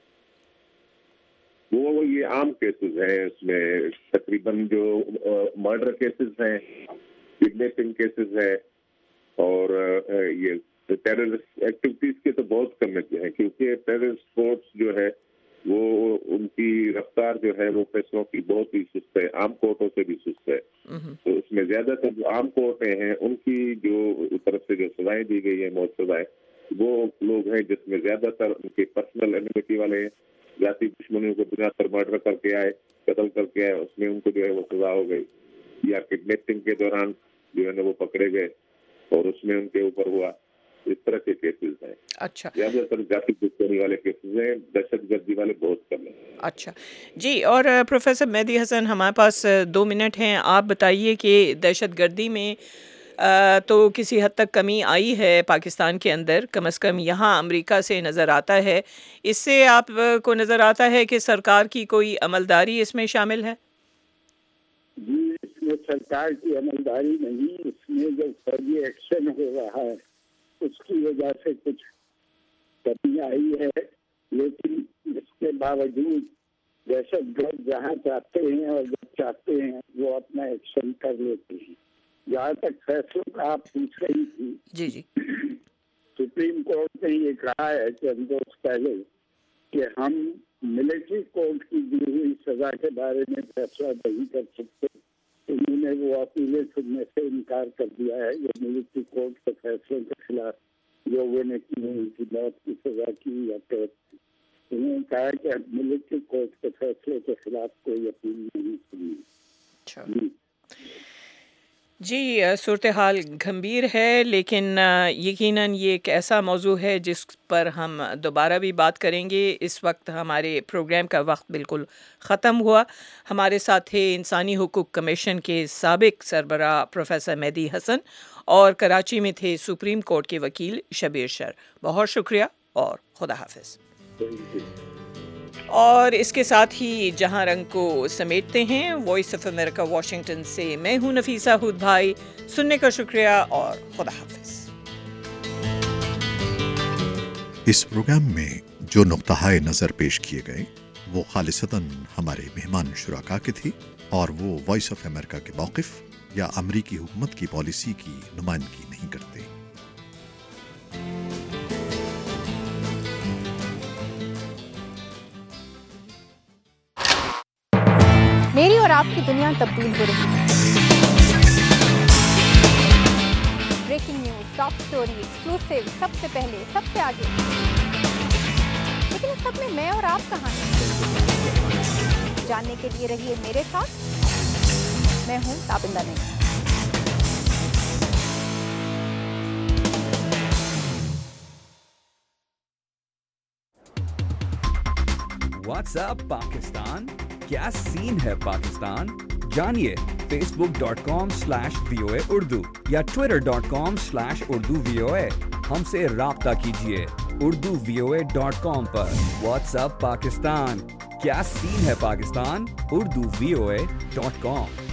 S23: وہ یہ عام کیسز ہیں. اس میں تقریباً جو مرڈر کیسز ہیں، کڈنیپنگ کیسز ہیں، اور یہ ٹیررسٹ ایکٹیویٹیز کے تو بہت کم ہیں، کیونکہ ٹیررسٹ کورٹس جو ہے وہ ان کی رفتار جو ہے وہ فیصلوں کی بہت ہی سست ہے، عام کورٹوں سے بھی سست ہے. تو اس میں زیادہ تر جو عام کورٹیں ہیں ان کی جو طرف سے جو سزائیں دی گئی ہیں، موت سزائیں، وہ لوگ ہیں جس میں زیادہ تر ان کے پرسنل اینیمٹی والے ہیں، ذاتی دشمنیوں کو بنا کر مرڈر کر کے آئے، قتل کر کے آئے، اس میں ان کو جو ہے وہ سزا ہو گئی. یا کڈنیپنگ کے دوران جو ہے نا وہ پکڑے گئے اور اس میں ان کے اوپر ہوا. اس طرح کے کیسز ہیں.
S3: اچھا،
S23: زیادہ تر ذاتی دشمنی والے کیسز ہیں، دہشت گردی والے بہت کم ہیں.
S3: اچھا جی. اور پروفیسر مہدی حسن، ہمارے پاس 2 منٹ ہیں. آپ بتائیے کہ دہشت گردی میں تو کسی حد تک کمی آئی ہے پاکستان کے اندر، کم از کم یہاں امریکہ سے نظر آتا ہے. اس سے آپ کو نظر آتا ہے کہ سرکار کی کوئی عملداری اس میں شامل ہے؟
S1: جی، اس میں سرکار کی عملداری نہیں، اس میں جو فوجی ایکشن ہو رہا ہے اس کی وجہ سے کچھ کمی آئی ہے. لیکن اس کے باوجود دہشت گرد جہاں چاہتے ہیں اور جب چاہتے ہیں وہ اپنا ایکشن کر لیتے ہیں. جہاں تک فیصلوں کا آپ پوچھ رہی تھی،
S3: جی جی،
S1: سپریم کورٹ نے یہ کہا ہے چند روز پہلے کہ ہم ملٹری کورٹ کی دی ہوئی سزا کے بارے میں فیصلہ نہیں کر سکتے. انہوں نے وہ اپیلیں سننے سے انکار کر دیا ہے جو ملٹری کورٹ کے فیصلوں کے خلاف لوگوں نے کی ان کی موت کی سزا کی یا قید کی. انہوں نے کہا کہ ملٹری کورٹ کے فیصلے کے خلاف کوئی اپیل نہیں سنی.
S3: جی، صورتحال گھمبیر ہے، لیکن یقیناً یہ ایک ایسا موضوع ہے جس پر ہم دوبارہ بھی بات کریں گے. اس وقت ہمارے پروگرام کا وقت بالکل ختم ہوا. ہمارے ساتھ تھے انسانی حقوق کمیشن کے سابق سربراہ پروفیسر مہدی حسن، اور کراچی میں تھے سپریم کورٹ کے وکیل شبیر سر. بہت شکریہ اور خدا حافظ. اور اس کے ساتھ ہی جہاں رنگ کو سمیٹتے ہیں. وائس آف امریکہ واشنگٹن سے میں ہوں نفیسہ ہود بھائی. سننے کا شکریہ اور خدا حافظ.
S2: اس پروگرام میں جو نقطہ نظر پیش کیے گئے وہ خالصتاً ہمارے مہمان شرکا کے تھے، اور وہ وائس آف امریکہ کے موقف یا امریکی حکومت کی پالیسی کی نمائندگی نہیں کرتے.
S6: آپ کی دنیا تبدیل ہو رہی ہے۔ Breaking news, top story, exclusive, سب سے پہلے، سب سے آگے۔ لیکن اس سب میں میں اور آپ کہاں ہیں؟ جاننے کے لیے رہیے میرے ساتھ، میں ہوں تابندہ نہیں۔
S18: واٹس اپ پاکستان، کیا سین ہے پاکستان؟ جانیے facebook.com/VOA اردو یا twitter.com/urdu VOA۔ ہم سے رابطہ کیجیے urduvoa.com پر۔ واٹس اپ پاکستان، کیا سین ہے پاکستان؟ urduvoa.com۔